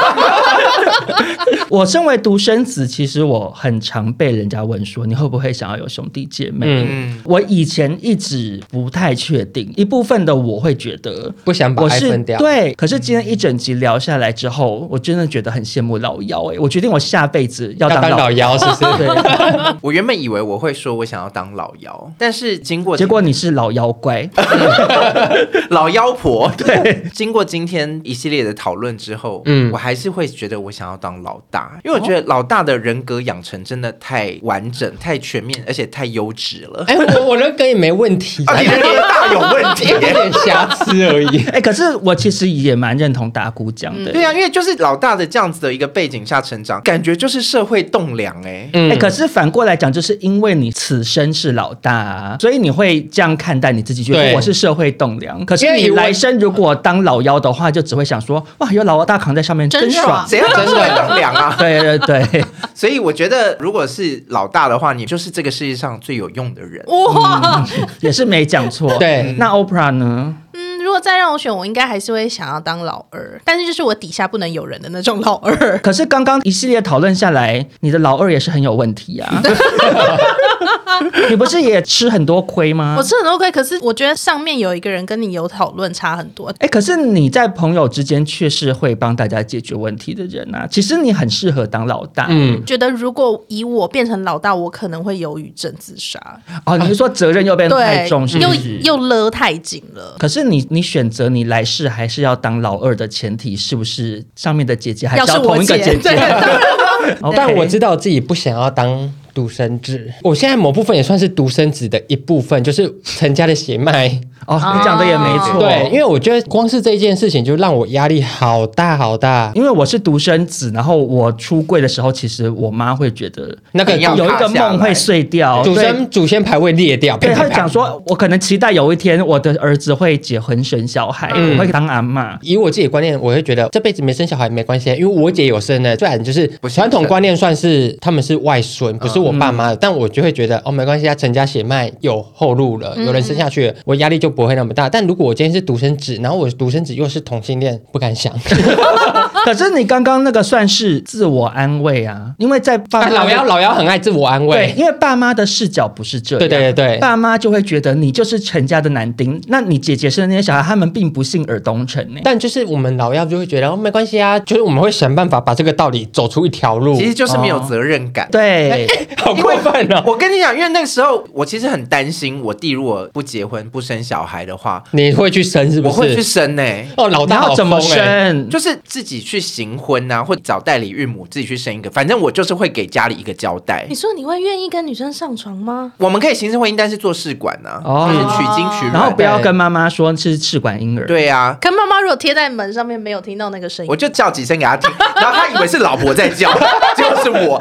我身为独生子，其实我很常被人家问说，你会不会想要有兄弟姐妹？我以前一直不太确定，一部分的我会觉得不想把爱分掉。 对，可是今天一整集聊下来之后，我真的觉得很羡慕老幺。我决定我下辈子要当老幺，是不是？ 对。 我原本以为我会说我想要当老幺，但是结果你是老妖怪， 老妖婆。 对， 经过今天一系列的讨论之后，我还是会觉得我想要当老大，因为我觉得老大的人格养成真的太完整、太全面，而且太优质了。 我人格也没问题， 你人格大有问题， 有点瑕疵而已。 可是我其实也蛮认同达姑讲的。 对啊，因为就是老大的这样子的一个背景下成长，感觉就是社会栋梁。 可是反过来讲，就是因为你此生是老大啊，所以你会这样看待你自己，觉得我是社会栋梁。可是你来生如果当老幺的话，就只会想说，哇，有老大扛在上面真爽， 谁要当社会栋梁啊？ 对对对。 所以我觉得，如果是老大的话，你就是这个世界上最有用的人。 哇， 也是没讲错。 对， 那 Oprah 呢？ 如果再让我选，我应该还是会想要当老二，但是就是我底下不能有人的那种老二。 可是刚刚一系列讨论下来，你的老二也是很有问题啊。你不是也吃很多亏吗？ 我吃很多亏，可是我觉得上面有一个人跟你有讨论差很多。 可是你在朋友之间却是会帮大家解决问题的人啊。其实你很适合当老大。 觉得如果以我变成老大，我可能会忧郁症自杀。 你是说责任又变太重，是不是？ 又勒太紧了。 可是你选择你来世还是要当老二的前提，是不是上面的姐姐还是要同一个姐姐？ 但我知道自己不想要当独生子，我现在某部分也算是独生子的一部分，就是陈家的血脉。 你讲的也没错。 对，因为我觉得光是这件事情就让我压力好大好大。 因为我是独生子，然后我出柜的时候，其实我妈会觉得那个有一个梦会碎掉， 祖先牌会裂掉。 对，他会讲说，我可能期待有一天我的儿子会结婚生小孩，我会当阿嬷。 以我自己的观念，我会觉得这辈子没生小孩没关系，因为我姐有生的。虽然就是传统观念算是他们是外孙，不是我爸妈的，但我就会觉得没关系，陈家血脉有后路了，有人生下去了，我压力就不会那么大。但如果我今天是独生子，然后我独生子又是同性恋，不敢想。 可是你刚刚那个算是自我安慰啊，因为在爸妈老幺很爱自我安慰， 对，因为爸妈的视角不是这样， 对， 爸妈就会觉得你就是陈家的男丁，那你姐姐生的那些小孩，他们并不姓尔东陈呢。 但就是我们老幺就会觉得没关系啊，就是我们会想办法把这个道理走出一条路， 其实就是没有责任感。 对， 好过分哦！ 我跟你讲，因为那个时候我其实很担心，我弟如果不结婚不生小孩的话， 你会去生是不是？ 我会去生老大要怎么生？ 就是自己去行婚啊，或找代理孕母自己去生一个，反正我就是会给家里一个交代。 你说你会愿意跟女生上床吗？ 我们可以形式婚姻，但是做试管啊，就是取精取卵， 然后不要跟妈妈说是试管婴儿。 对啊， 跟妈妈如果贴在门上面没有听到那个声音， 我就叫几声给他听，然后他以为是老婆在叫，就是我。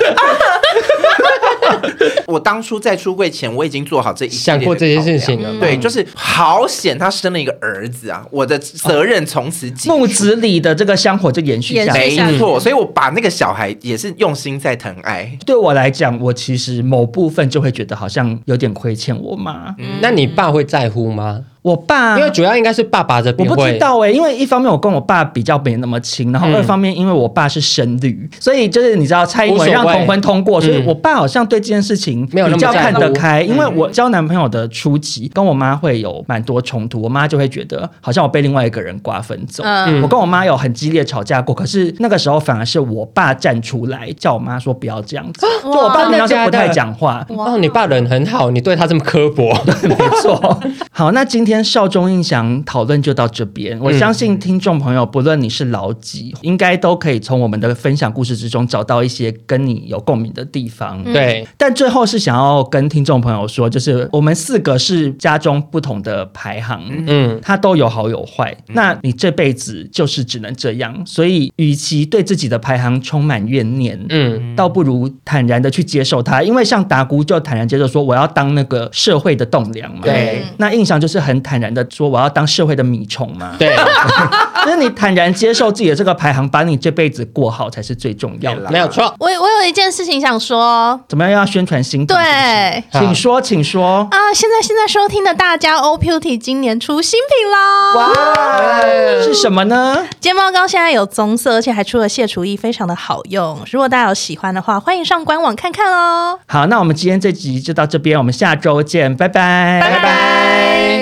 我当初在出柜前，我已经做好这一系列的想过这件事情了。 对，就是好险他生了一个儿子啊，我的责任从此解除， 木子里的这个香火就延续下来。 没错，所以我把那个小孩也是用心在疼爱。 对我来讲，我其实某部分就会觉得好像有点亏欠我妈。 那你爸会在乎吗？ 我爸， 因为主要应该是爸爸这边我不知道因为一方面我跟我爸比较没那么亲，然后二方面因为我爸是深绿，所以就是你知道蔡英文让同婚通过，所以我爸好像对这件事情比较看得开。因为我交男朋友的初期跟我妈会有蛮多冲突，我妈就会觉得好像我被另外一个人瓜分走。我跟我妈有很激烈吵架过，可是那个时候反而是我爸站出来叫我妈说不要这样子。就我爸平常是不太讲话。 你爸人很好，你对他这么刻薄。 对，没错。好，那今天少中印象讨论就到这边。我相信听众朋友，不论你是老几，应该都可以从我们的分享故事之中找到一些跟你有共鸣的地方。 对， 但最后是想要跟听众朋友说，就是我们4个是家中不同的排行，它都有好有坏。那你这辈子就是只能这样，所以与其对自己的排行充满怨念，倒不如坦然的去接受它。因为像达姑就坦然接受说我要当那个社会的栋梁嘛， 对。 那印象就是很坦然的说我要当社会的米虫嘛， 对。 就是你坦然接受自己的这个排行，把你这辈子过好才是最重要的。 没有错。 我有一件事情想说， 怎么样要宣传新品？ 对， 请说，请说啊！现在收听的大家 ，OPUT 今年出新品喽！ 哇，是什么呢？ 睫毛膏现在有棕色，而且还出了卸除液，非常的好用。如果大家有喜欢的话，欢迎上官网看看哦。 好，那我们今天这集就到这边，我们下周见，拜拜， 拜拜。